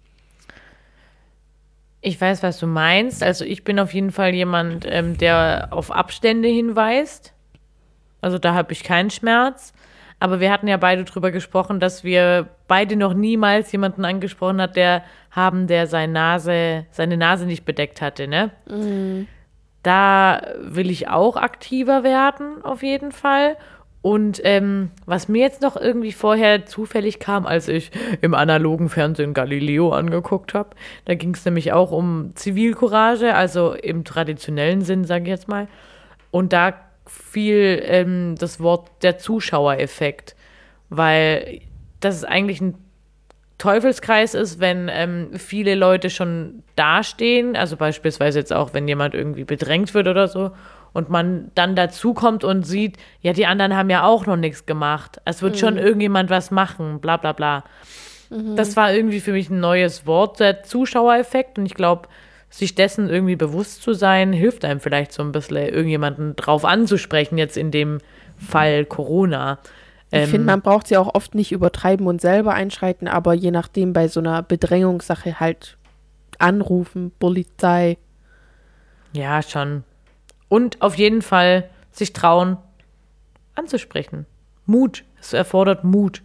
Ich weiß, was du meinst. Also ich bin auf jeden Fall jemand, der auf Abstände hinweist. Also da habe ich keinen Schmerz. Aber wir hatten ja beide drüber gesprochen, dass wir beide noch niemals jemanden angesprochen hat, der seine Nase nicht bedeckt hatte, ne? Mhm. Da will ich auch aktiver werden, auf jeden Fall. Und was mir jetzt noch irgendwie vorher zufällig kam, als ich im analogen Fernsehen Galileo angeguckt habe, da ging es nämlich auch um Zivilcourage, also im traditionellen Sinn, sage ich jetzt mal. Und da fiel das Wort der Zuschauereffekt, weil das eigentlich ein Teufelskreis ist, wenn viele Leute schon dastehen, also beispielsweise jetzt auch, wenn jemand irgendwie bedrängt wird oder so, und man dann dazukommt und sieht, ja, die anderen haben ja auch noch nichts gemacht. Es wird schon irgendjemand was machen, bla bla bla. Mhm. Das war irgendwie für mich ein neues Wort, der Zuschauereffekt. Und ich glaube, sich dessen irgendwie bewusst zu sein, hilft einem vielleicht so ein bisschen, irgendjemanden drauf anzusprechen, jetzt in dem Fall Corona.
Ich finde, man braucht sie auch oft nicht übertreiben und selber einschreiten, aber je nachdem bei so einer Bedrängungssache halt anrufen, Polizei.
Ja, schon. Und auf jeden Fall sich trauen, anzusprechen. Mut. Es erfordert Mut.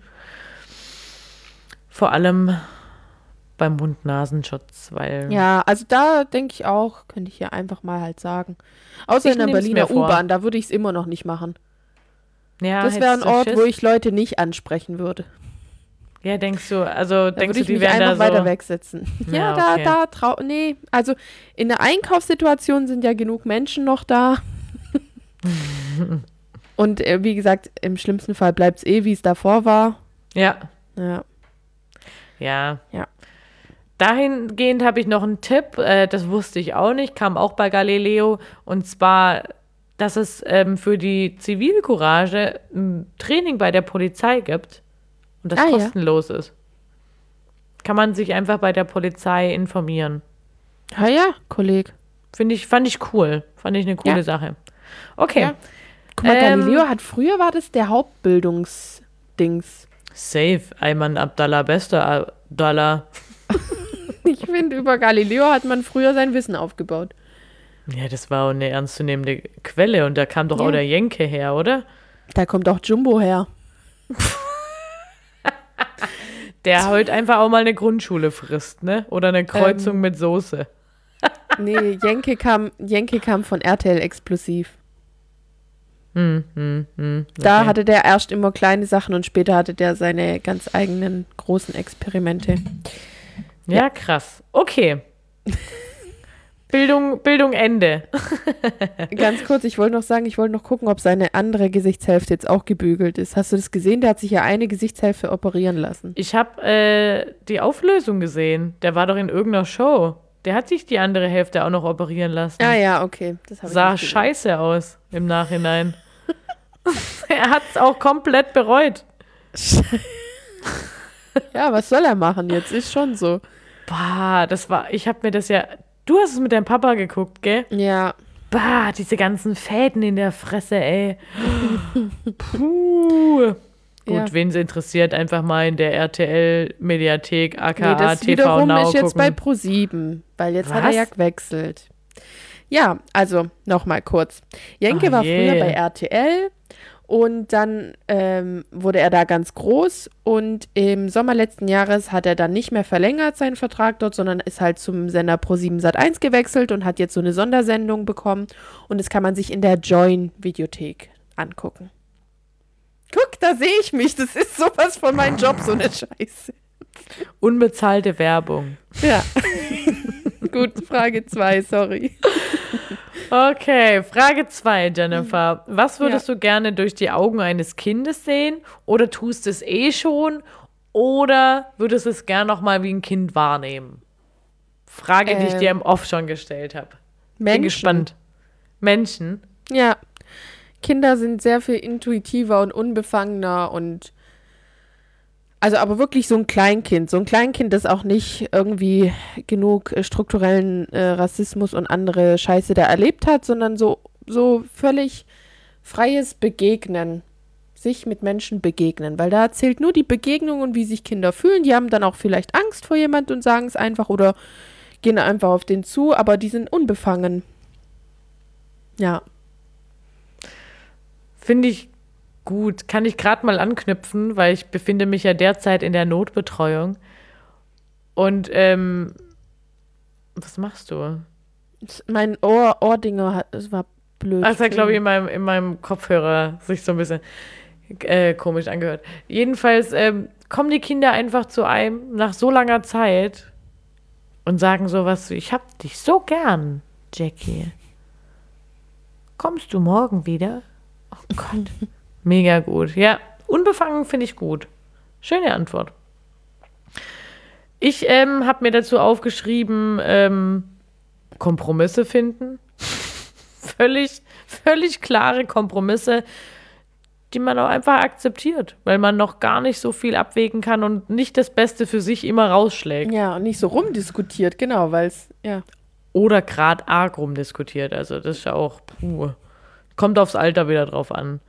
Vor allem beim Mund-Nasenschutz, weil...
Ja, also da denke ich auch, könnte ich hier einfach mal halt sagen. Außer in der Berliner U-Bahn, da würde ich es immer noch nicht machen. Ja, das wäre ein Ort, wo ich Leute nicht ansprechen würde.
Ja, denkst du, also
denkst du, die werden da so... weiter wegsetzen. Ja, okay. Nee, also in der Einkaufssituation sind ja genug Menschen noch da. Und wie gesagt, im schlimmsten Fall bleibt es wie es davor war.
Ja. Dahingehend habe ich noch einen Tipp, das wusste ich auch nicht, kam auch bei Galileo, und zwar, dass es für die Zivilcourage ein Training bei der Polizei gibt. Und das kostenlos ist. Kann man sich einfach bei der Polizei informieren.
Ah ja, Kollege.
Fand ich cool. Fand ich eine coole Sache. Okay. Ja.
Guck mal, Galileo früher war das der Hauptbildungsdings.
Safe. Ayman Abdallah, bester Abdallah.
Ich finde, über Galileo hat man früher sein Wissen aufgebaut.
Ja, das war auch eine ernstzunehmende Quelle. Und da kam doch auch der Jenke her, oder?
Da kommt auch Jumbo her.
Der heute einfach auch mal eine Grundschule frisst, ne? Oder eine Kreuzung mit Soße.
Nee, Jenke kam von RTL Explosiv. Okay. Da hatte der erst immer kleine Sachen und später hatte der seine ganz eigenen großen Experimente.
Ja, krass. Okay. Bildung Ende.
Ganz kurz, ich wollte noch gucken, ob seine andere Gesichtshälfte jetzt auch gebügelt ist. Hast du das gesehen? Der hat sich ja eine Gesichtshälfte operieren lassen.
Ich habe die Auflösung gesehen. Der war doch in irgendeiner Show. Der hat sich die andere Hälfte auch noch operieren lassen.
Ah ja, okay. Das
sah scheiße aus im Nachhinein. Er hat es auch komplett bereut.
Ja, was soll er machen jetzt? Ist schon so.
Bah, ich habe mir das ja... Du hast es mit deinem Papa geguckt, gell?
Ja.
Bah, diese ganzen Fäden in der Fresse, ey. Puh. Gut, wen es interessiert, einfach mal in der RTL-Mediathek, aka
das
TV Now
ist jetzt
gucken.
bei Pro7, weil jetzt hat er ja gewechselt. Ja, also nochmal kurz. Jenke war früher bei RTL und dann wurde er da ganz groß und im Sommer letzten Jahres hat er dann nicht mehr verlängert seinen Vertrag dort, sondern ist halt zum Sender Pro7 Sat.1 gewechselt und hat jetzt so eine Sondersendung bekommen und das kann man sich in der Join-Videothek angucken. Guck, da sehe ich mich. Das ist sowas von meinem Job, so eine Scheiße.
Unbezahlte Werbung.
Ja. Gut, Frage 2, sorry.
Okay, Frage 2, Jennifer. Was würdest du gerne durch die Augen eines Kindes sehen? Oder tust es schon? Oder würdest es gern noch mal wie ein Kind wahrnehmen? Frage, die ich dir im Off schon gestellt habe. Bin
Menschen.
gespannt. Menschen?
Ja. Kinder sind sehr viel intuitiver und unbefangener und also aber wirklich so ein Kleinkind. So ein Kleinkind, das auch nicht irgendwie genug strukturellen Rassismus und andere Scheiße da erlebt hat, sondern so völlig freies Begegnen. Sich mit Menschen begegnen. Weil da zählt nur die Begegnung und wie sich Kinder fühlen. Die haben dann auch vielleicht Angst vor jemand und sagen es einfach oder gehen einfach auf den zu, aber die sind unbefangen. Ja.
Finde ich gut. Kann ich gerade mal anknüpfen, weil ich befinde mich ja derzeit in der Notbetreuung. Und, was machst du?
Mein Ohrdinger, das war blöd.
Das hat, glaube ich, in meinem Kopfhörer sich so ein bisschen komisch angehört. Jedenfalls kommen die Kinder einfach zu einem nach so langer Zeit und sagen sowas wie, ich hab dich so gern, Jackie. Kommst du morgen wieder? Oh Gott. Mega gut. Ja, unbefangen finde ich gut. Schöne Antwort. Ich habe mir dazu aufgeschrieben, Kompromisse finden. Völlig klare Kompromisse, die man auch einfach akzeptiert, weil man noch gar nicht so viel abwägen kann und nicht das Beste für sich immer rausschlägt.
Ja, und nicht so rumdiskutiert, genau, weil es, ja.
Oder gerade arg rumdiskutiert. Also das ist ja auch, kommt aufs Alter wieder drauf an.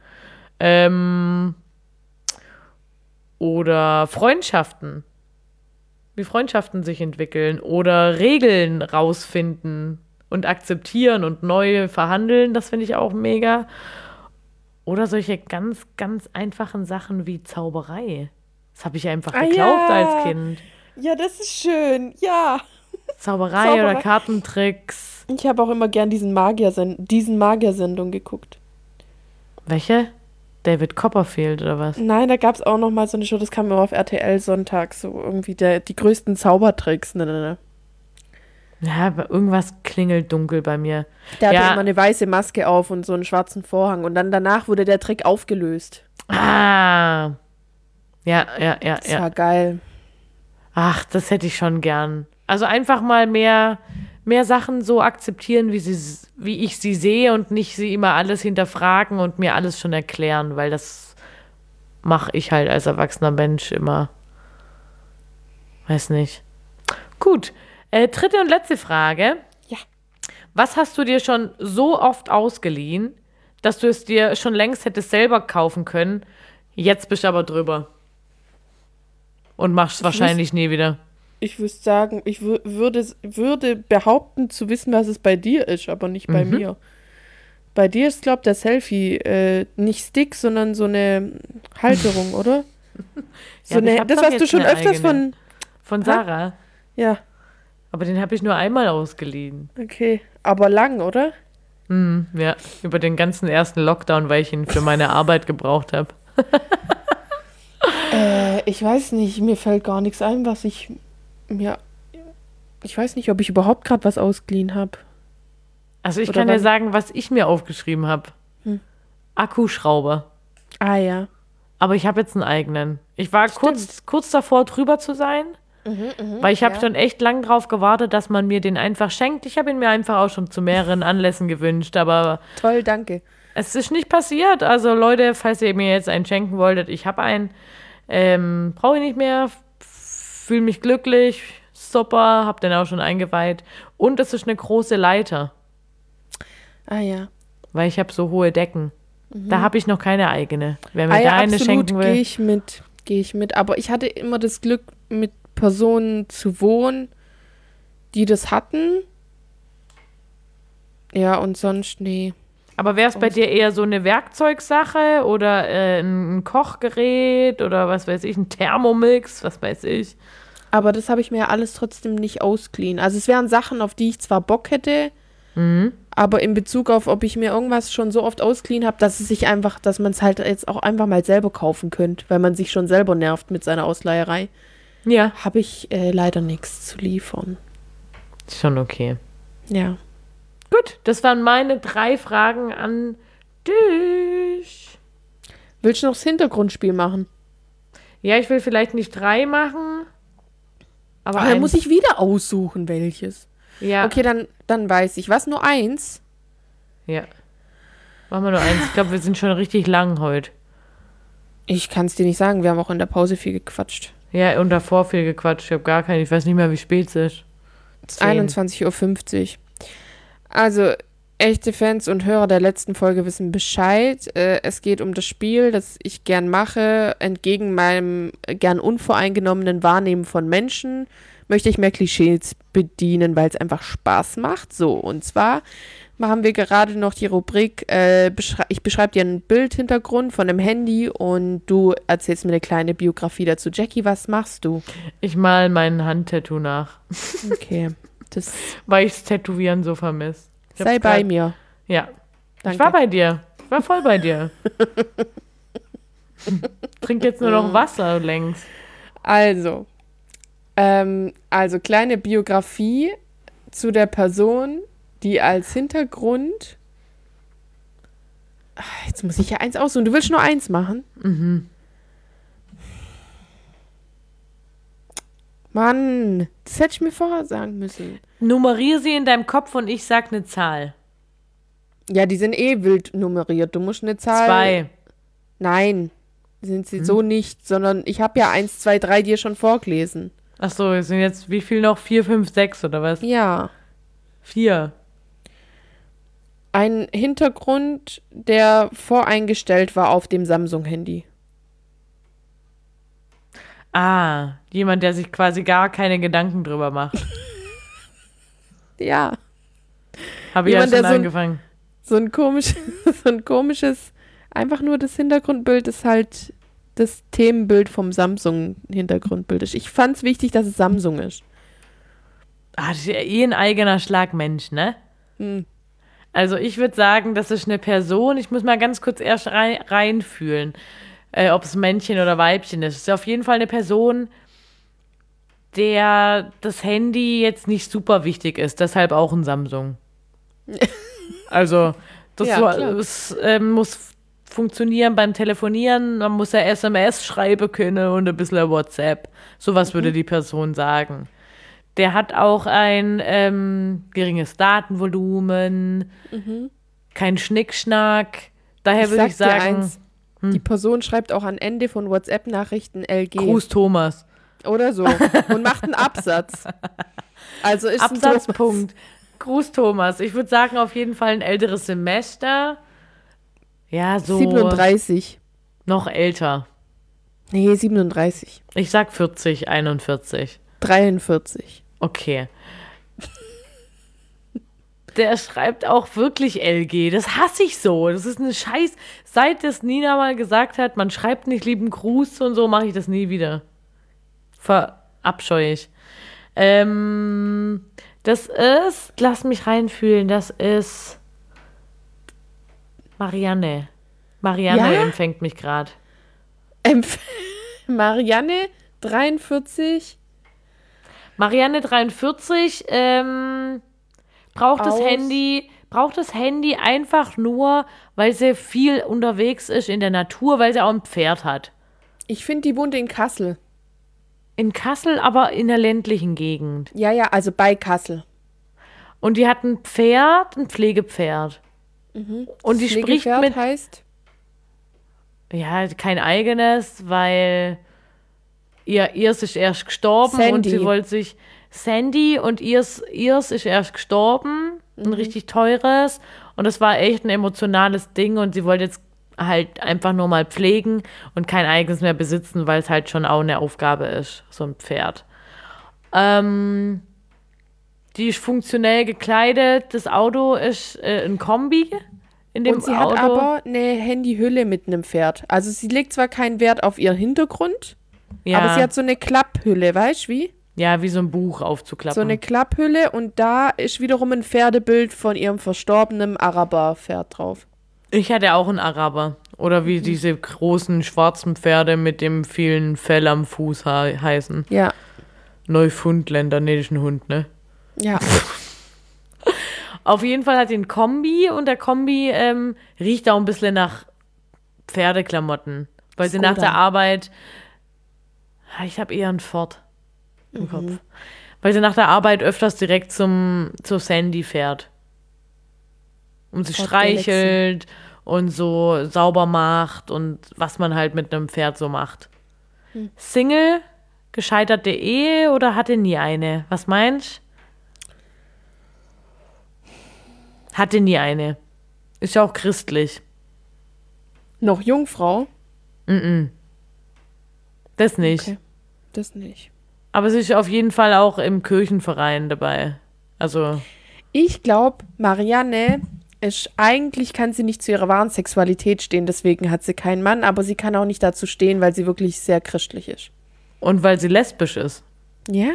Oder Freundschaften. Wie Freundschaften sich entwickeln. Oder Regeln rausfinden und akzeptieren und neu verhandeln. Das finde ich auch mega. Oder solche ganz, ganz einfachen Sachen wie Zauberei. Das habe ich einfach geglaubt als Kind.
Ja, das ist schön, ja.
Zauberei oder Kartentricks.
Ich habe auch immer gern diesen Magier-Sendung geguckt.
Welche? David Copperfield oder was?
Nein, da gab es auch noch mal so eine Show, das kam immer auf RTL sonntags, so irgendwie die größten Zaubertricks. Ne.
Ja, aber irgendwas klingelt dunkel bei mir.
Der hatte immer eine weiße Maske auf und so einen schwarzen Vorhang und dann danach wurde der Trick aufgelöst.
Ah. Ja.
Das war geil.
Ach, das hätte ich schon gern. Also einfach mal mehr Sachen so akzeptieren, wie ich sie sehe und nicht sie immer alles hinterfragen und mir alles schon erklären, weil das mache ich halt als erwachsener Mensch immer. Weiß nicht. Gut. Dritte und letzte Frage.
Ja.
Was hast du dir schon so oft ausgeliehen, dass du es dir schon längst hättest selber kaufen können? Jetzt bist du aber drüber. Und machst wahrscheinlich nie wieder.
Ich wüsste sagen, ich würde behaupten zu wissen, was es bei dir ist, aber nicht bei mir. Bei dir ist, glaube ich, der Selfie nicht Stick, sondern so eine Halterung, oder? So
ja,
das, was du schon öfters
von Sarah.
Ja.
Aber den habe ich nur einmal ausgeliehen.
Okay. Aber lang, oder?
Ja, über den ganzen ersten Lockdown, weil ich ihn für meine Arbeit gebraucht habe.
Ich weiß nicht, mir fällt gar nichts ein, was ich weiß nicht, ob ich überhaupt gerade was ausgeliehen habe.
Also ich kann dir sagen, was ich mir aufgeschrieben habe. Akkuschrauber.
Ah ja.
Aber ich habe jetzt einen eigenen. Ich war kurz davor, drüber zu sein, weil ich habe schon echt lang drauf gewartet, dass man mir den einfach schenkt. Ich habe ihn mir einfach auch schon zu mehreren Anlässen gewünscht, aber
toll, danke.
Es ist nicht passiert. Also Leute, falls ihr mir jetzt einen schenken wolltet, ich habe einen. Brauche ich nicht mehr. Fühle mich glücklich. Super, habe den auch schon eingeweiht. Und es ist eine große Leiter.
Ah ja.
Weil ich habe so hohe Decken. Da habe ich noch keine eigene. Wer mir da eine schenken will.
Gehe ich mit. Aber ich hatte immer das Glück, mit Personen zu wohnen, die das hatten. Ja, und sonst, nee.
Aber wäre es bei dir eher so eine Werkzeugsache oder ein Kochgerät oder was weiß ich, ein Thermomix, was weiß ich?
Aber das habe ich mir ja alles trotzdem nicht ausgeliehen. Also es wären Sachen, auf die ich zwar Bock hätte, aber in Bezug auf, ob ich mir irgendwas schon so oft ausgeliehen habe, dass man es halt jetzt auch einfach mal selber kaufen könnte, weil man sich schon selber nervt mit seiner Ausleiherei.
Ja.
Habe ich leider nichts zu liefern.
Ist schon okay.
Ja.
Gut, das waren meine 3 Fragen an dich.
Willst du noch das Hintergrundspiel machen?
Ja, ich will vielleicht nicht 3 machen, Aber
dann muss ich wieder aussuchen, welches.
Ja.
Okay, dann weiß ich. Was, nur eins?
Ja. Machen wir nur eins. Ich glaube, wir sind schon richtig lang heute.
Ich kann es dir nicht sagen. Wir haben auch in der Pause viel gequatscht.
Ja, und davor viel gequatscht. Ich habe gar keinen. Ich weiß nicht mehr, wie spät es ist.
21:50 Uhr. Also, echte Fans und Hörer der letzten Folge wissen Bescheid. Es geht um das Spiel, das ich gern mache. Entgegen meinem gern unvoreingenommenen Wahrnehmen von Menschen möchte ich mehr Klischees bedienen, weil es einfach Spaß macht. So, und zwar machen wir gerade noch die Rubrik, ich beschreibe dir einen Bildhintergrund von einem Handy und du erzählst mir eine kleine Biografie dazu. Jackie, was machst du?
Ich mal mein Handtattoo nach.
Okay, das
Weil ich das Tätowieren so vermisse.
sei bei mir.
Ja.
Danke.
Ich war bei dir. Ich war voll bei dir. Trink jetzt nur noch Wasser längst.
Also kleine Biografie zu der Person, die als Hintergrund. Jetzt muss ich ja eins aussuchen. Du willst nur eins machen?
Mhm.
Mann, das hätte ich mir vorher sagen müssen.
Nummeriere sie in deinem Kopf und ich sag eine Zahl.
Ja, die sind eh wild nummeriert. Du musst eine Zahl.
2.
Nein, sind sie so nicht, sondern ich habe ja 1, 2, 3 dir schon vorgelesen.
Ach so, es sind jetzt wie viel noch? 4, 5, 6 oder was?
Ja.
4.
Ein Hintergrund, der voreingestellt war auf dem Samsung-Handy.
Ah, jemand, der sich quasi gar keine Gedanken drüber macht.
Ja.
Habe ich ja
Jemand,
schon
der
angefangen.
So ein komisches, einfach nur das Hintergrundbild ist halt das Themenbild vom Samsung-Hintergrundbild ist. Ich fand es wichtig, dass es Samsung ist.
Ah, das ist ja eh ein eigener Schlag Mensch, ne?
Hm.
Also ich würde sagen, das ist eine Person, ich muss mal ganz kurz erst reinfühlen, ob es Männchen oder Weibchen ist. Es ist auf jeden Fall eine Person, der das Handy jetzt nicht super wichtig ist, deshalb auch ein Samsung. Also, das
Ja, klar.
muss funktionieren beim Telefonieren, man muss ja SMS schreiben können und ein bisschen WhatsApp. Sowas würde die Person sagen. Der hat auch ein geringes Datenvolumen, kein Schnickschnack. Daher würde ich
sag dir
sagen,
eins, die Person schreibt auch am Ende von WhatsApp-Nachrichten LG
Gruß Thomas.
oder so und macht einen Absatz. Also ist ein
Absatzpunkt. Gruß Thomas. Ich würde sagen, auf jeden Fall ein älteres Semester. Ja, so
37.
noch älter.
Nee, 37.
Ich sag 40, 41.
43.
Okay. Der schreibt auch wirklich LG. Das hasse ich so. Das ist eine Scheiß. Seit das Nina mal gesagt hat, man schreibt nicht lieben Gruß und so, mache ich das nie wieder. Verabscheue ich. Das ist, lass mich reinfühlen, das ist Marianne. Marianne
Ja?
empfängt mich gerade.
Marianne, 43.
Marianne 43 braucht das Handy einfach nur, weil sie viel unterwegs ist in der Natur, weil sie auch ein Pferd hat.
Ich finde, die wohnt in Kassel.
In Kassel, aber in der ländlichen Gegend.
Ja, also bei Kassel.
Und die hat ein Pferd, ein Pflegepferd. Und die spricht
Pflegepferd
mit,
heißt?
ja, kein eigenes, weil ihrs ist erst gestorben und
Sandy.
sie wollte sich, Sandy und ihrs ist erst gestorben, ein richtig teures, und das war echt ein emotionales Ding und sie wollte jetzt halt einfach nur mal pflegen und kein eigenes mehr besitzen, weil es halt schon auch eine Aufgabe ist, so ein Pferd. Die ist funktionell gekleidet, das Auto ist ein Kombi. In dem
Und sie
Auto.
hat aber eine Handyhülle mit einem Pferd. Also sie legt zwar keinen Wert auf ihren Hintergrund,
Ja.
aber sie hat so eine Klapphülle, weißt du wie?
Ja, wie so ein Buch aufzuklappen.
So eine Klapphülle und da ist wiederum ein Pferdebild von ihrem verstorbenen Araber-Pferd drauf.
Ich hatte auch einen Araber. Oder wie diese großen schwarzen Pferde mit dem vielen Fell am Fuß heißen.
Ja,
Neufundländer, nee, das ist ein Hund, ne?
ja.
Auf jeden Fall hat die ein Kombi und der Kombi riecht auch ein bisschen nach Pferdeklamotten. Weil sie nach
Skoda.
der Arbeit, ich habe eher einen Ford. im Kopf. Weil sie nach der Arbeit öfters direkt zur Sandy fährt. Und sie
Fort
streichelt und so sauber macht und was man halt mit einem Pferd so macht. Single, gescheiterte Ehe oder hatte nie eine? Was meinst du? Hatte nie eine. Ist ja auch christlich.
Noch Jungfrau?
Das nicht.
Okay, das nicht.
Aber sie ist auf jeden Fall auch im Kirchenverein dabei. Also,
Ich glaube, Marianne ist eigentlich, kann sie nicht zu ihrer wahren Sexualität stehen, deswegen hat sie keinen Mann, aber sie kann auch nicht dazu stehen, weil sie wirklich sehr christlich ist.
und weil sie lesbisch ist.
Ja.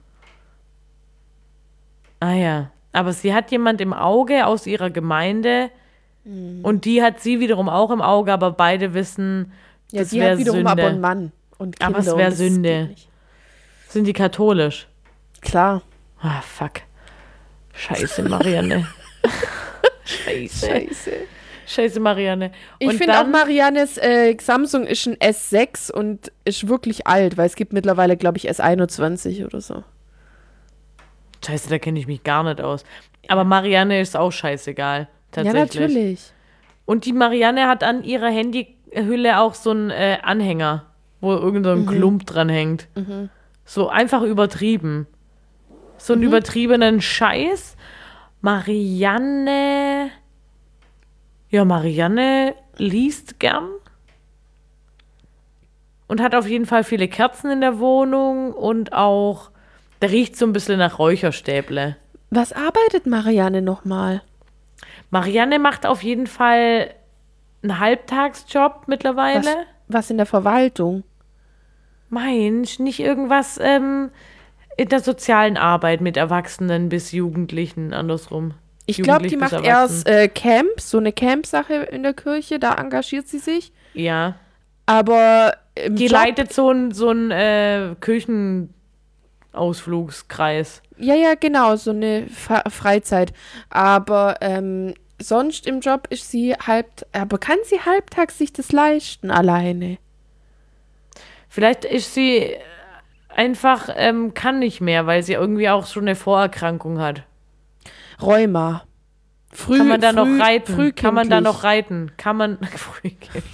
Ah ja. Aber sie hat jemand im Auge aus ihrer Gemeinde und die hat sie wiederum auch im Auge, aber beide wissen,
Ja,
das
sie
wäre
hat wiederum
Sünde.
aber einen Mann und Kinder.
Aber es
und
wäre
das
Sünde.
geht nicht.
Sind die katholisch?
Klar.
Ah, fuck. Scheiße, Marianne. Scheiße. Scheiße, Marianne.
Ich
Und
finde auch
dann-
Mariannes Samsung ist ein S6 und ist wirklich alt, weil es gibt mittlerweile, glaube ich, S21 oder so.
Scheiße, da kenne ich mich gar nicht aus. Aber Marianne ist auch scheißegal.
Ja,
Tatsächlich.
natürlich.
Und die Marianne hat an ihrer Handyhülle auch so einen Anhänger, wo irgend so ein Klump dran hängt. So einfach übertrieben. So einen übertriebenen Scheiß. Marianne. Ja, Marianne liest gern. Und hat auf jeden Fall viele Kerzen in der Wohnung und auch, der riecht so ein bisschen nach Räucherstäble.
Was arbeitet Marianne nochmal?
Marianne macht auf jeden Fall einen Halbtagsjob mittlerweile.
Was in der Verwaltung?
Meinst nicht irgendwas in der sozialen Arbeit mit Erwachsenen bis Jugendlichen, andersrum.
Ich glaube, die
Jugendlich bis
macht
erwachsen.
erst Camp, so eine Camp-Sache in der Kirche, da engagiert sie sich.
Ja.
Aber im
Die
Job,
leitet so ein Kirchenausflugskreis.
ja, genau, so eine Freizeit. Aber sonst im Job ist sie aber kann sie halbtags sich das leisten alleine?
Vielleicht ist sie einfach, kann nicht mehr, weil sie irgendwie auch schon eine Vorerkrankung hat.
Rheuma.
Kann man da noch reiten?
frühkindlich.
Kann man da noch reiten? Kann man. Frühkindlich.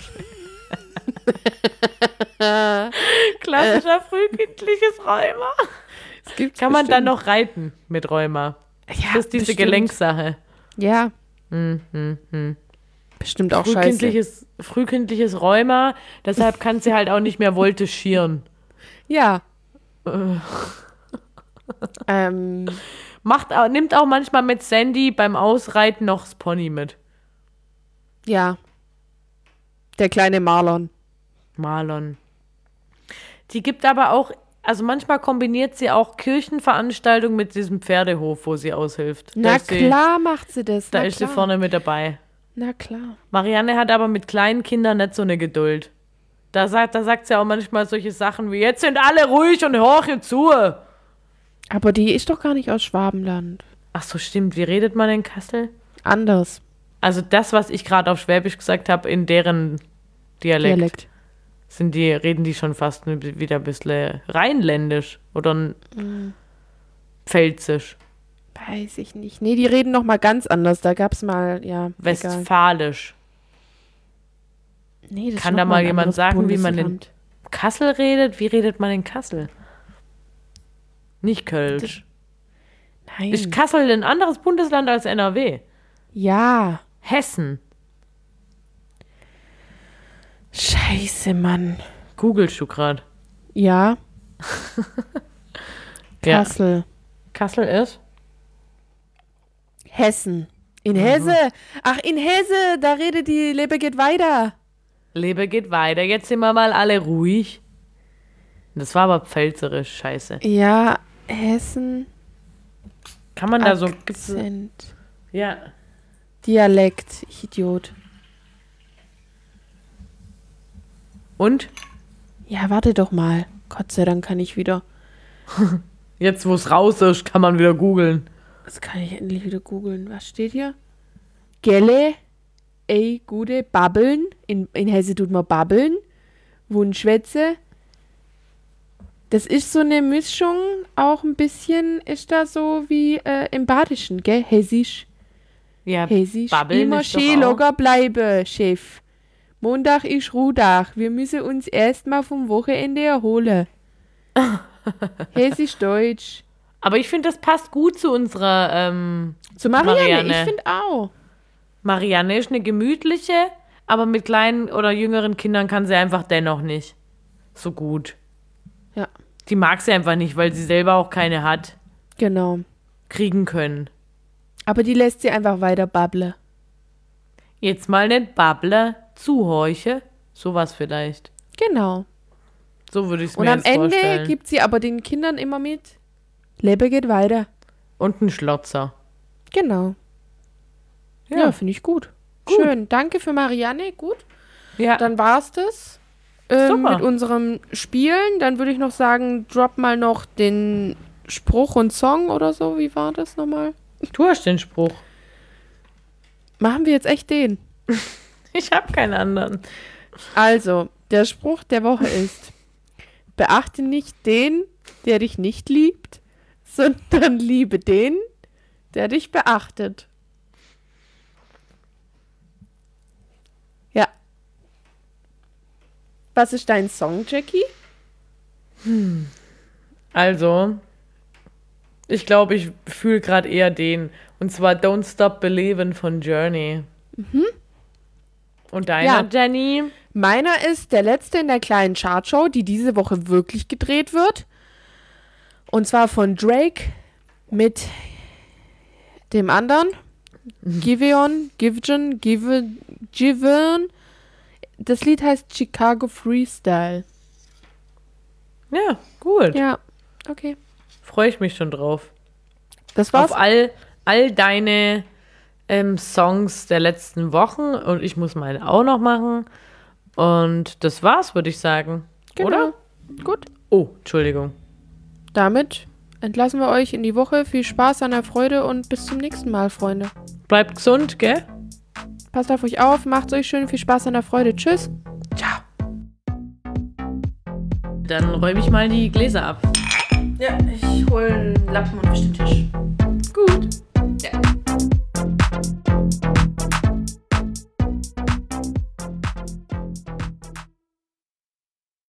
Klassischer frühkindliches Rheuma.
Das gibt's
Kann man da
bestimmt.
noch reiten mit Rheuma?
Ja,
Das ist diese
bestimmt.
Gelenksache.
Ja, bestimmt auch scheiße.
Frühkindliches Rheuma, deshalb kann sie halt auch nicht mehr voltigieren.
Ja.
Nimmt auch manchmal mit Sandy beim Ausreiten noch das Pony mit.
Ja. Der kleine Marlon.
Marlon. Die gibt aber auch, also manchmal kombiniert sie auch Kirchenveranstaltungen mit diesem Pferdehof, wo sie aushilft.
Na
ist
klar macht sie das.
Da
na
ist sie
klar.
vorne mit dabei.
Na klar.
Marianne hat aber mit kleinen Kindern nicht so eine Geduld. Da sagt sie auch manchmal solche Sachen wie, jetzt sind alle ruhig und horchen zu.
Aber die ist doch gar nicht aus Schwabenland.
Ach so, stimmt. Wie redet man in Kassel?
Anders.
Also das, was ich gerade auf Schwäbisch gesagt habe, in deren Dialekt. Reden die schon fast wieder ein bisschen rheinländisch oder pfälzisch.
Weiß ich nicht. Nee, die reden noch mal ganz anders. Da gab's mal, ja, egal.
Westfalisch.
Nee, das
Kann
ist
da
noch
mal
ein
jemand
anderes
sagen, wie man in
Bundesland.
Kassel redet? Wie redet man in Kassel? Nicht Kölsch.
Nein.
Ist Kassel ein anderes Bundesland als NRW?
Ja.
Hessen.
Scheiße, Mann.
Googlest du gerade?
Ja.
Ja.
Kassel.
Kassel ist?
Hessen. In Hesse. Ach, in Hesse. Da redet die Lebe geht weiter.
Lebe geht weiter. Jetzt sind wir mal alle ruhig. Das war aber pfälzerisch. Scheiße.
Ja, Hessen.
Kann man da so...
Akzent.
Ja.
Dialekt. Ich Idiot.
Und?
Ja, warte doch mal. Gott sei Dank kann ich wieder.
Jetzt, wo es raus ist, kann man wieder googeln.
Jetzt kann ich endlich wieder googeln. Was steht hier? Gelle. Ey, gute. Babbeln. In Hesse tut man babbeln. Wunschwätze. Das ist so eine Mischung, auch ein bisschen ist da so wie im Badischen, gell? Hessisch.
Ja,
Hessisch.
babbeln
Immer
ist doch
schön
auch.
locker bleiben, Chef. Montag ist Ruhetag. Wir müssen uns erstmal vom Wochenende erholen. Hessisch-Deutsch.
Aber ich finde, das passt gut zu unserer
Zu Marianne,
Marianne.
ich finde auch.
Marianne ist eine gemütliche, aber mit kleinen oder jüngeren Kindern kann sie einfach dennoch nicht so gut.
Ja,
Die mag sie einfach nicht, weil sie selber auch keine hat
genau.
kriegen können.
Aber die lässt sie einfach weiter babbeln.
Jetzt mal nicht babble, zuhorche, sowas vielleicht.
Genau.
So würde ich es
Und
mir
am
jetzt
Ende
vorstellen.
gibt sie aber den Kindern immer mit. Leben geht weiter.
Und ein Schlotzer.
Genau. Ja, finde ich gut. Schön. Danke für Marianne. Gut.
Ja.
Dann war's das
Super.
mit unserem Spielen. Dann würde ich noch sagen, drop mal noch den Spruch und Song oder so. Wie war das nochmal?
Du hast den Spruch.
Machen wir jetzt echt den.
Ich habe keinen anderen.
Also, der Spruch der Woche ist: Beachte nicht den, der dich nicht liebt, sondern liebe den, der dich beachtet. Ja. Was ist dein Song, Jackie?
Also, ich glaube, ich fühle gerade eher den. Und zwar Don't Stop Believin' von Journey. Und deiner,
Ja.
Jenny?
Meiner ist der letzte in der kleinen Chartshow, die diese Woche wirklich gedreht wird. Und zwar von Drake mit dem anderen. Giveon. Das Lied heißt Chicago Freestyle.
Ja, gut.
Ja, okay.
Freue ich mich schon drauf.
Das war's.
Auf all deine Songs der letzten Wochen. Und ich muss meine auch noch machen. Und das war's, würde ich sagen.
Genau.
Oder?
Gut.
Oh, Entschuldigung.
Damit entlassen wir euch in die Woche. Viel Spaß an der Freude und bis zum nächsten Mal, Freunde.
Bleibt gesund, gell?
Passt auf euch auf, macht's euch schön, viel Spaß an der Freude. Tschüss.
Ciao. Dann räume ich mal die Gläser ab.
Ja, ich hole einen Lappen und wisch den Tisch.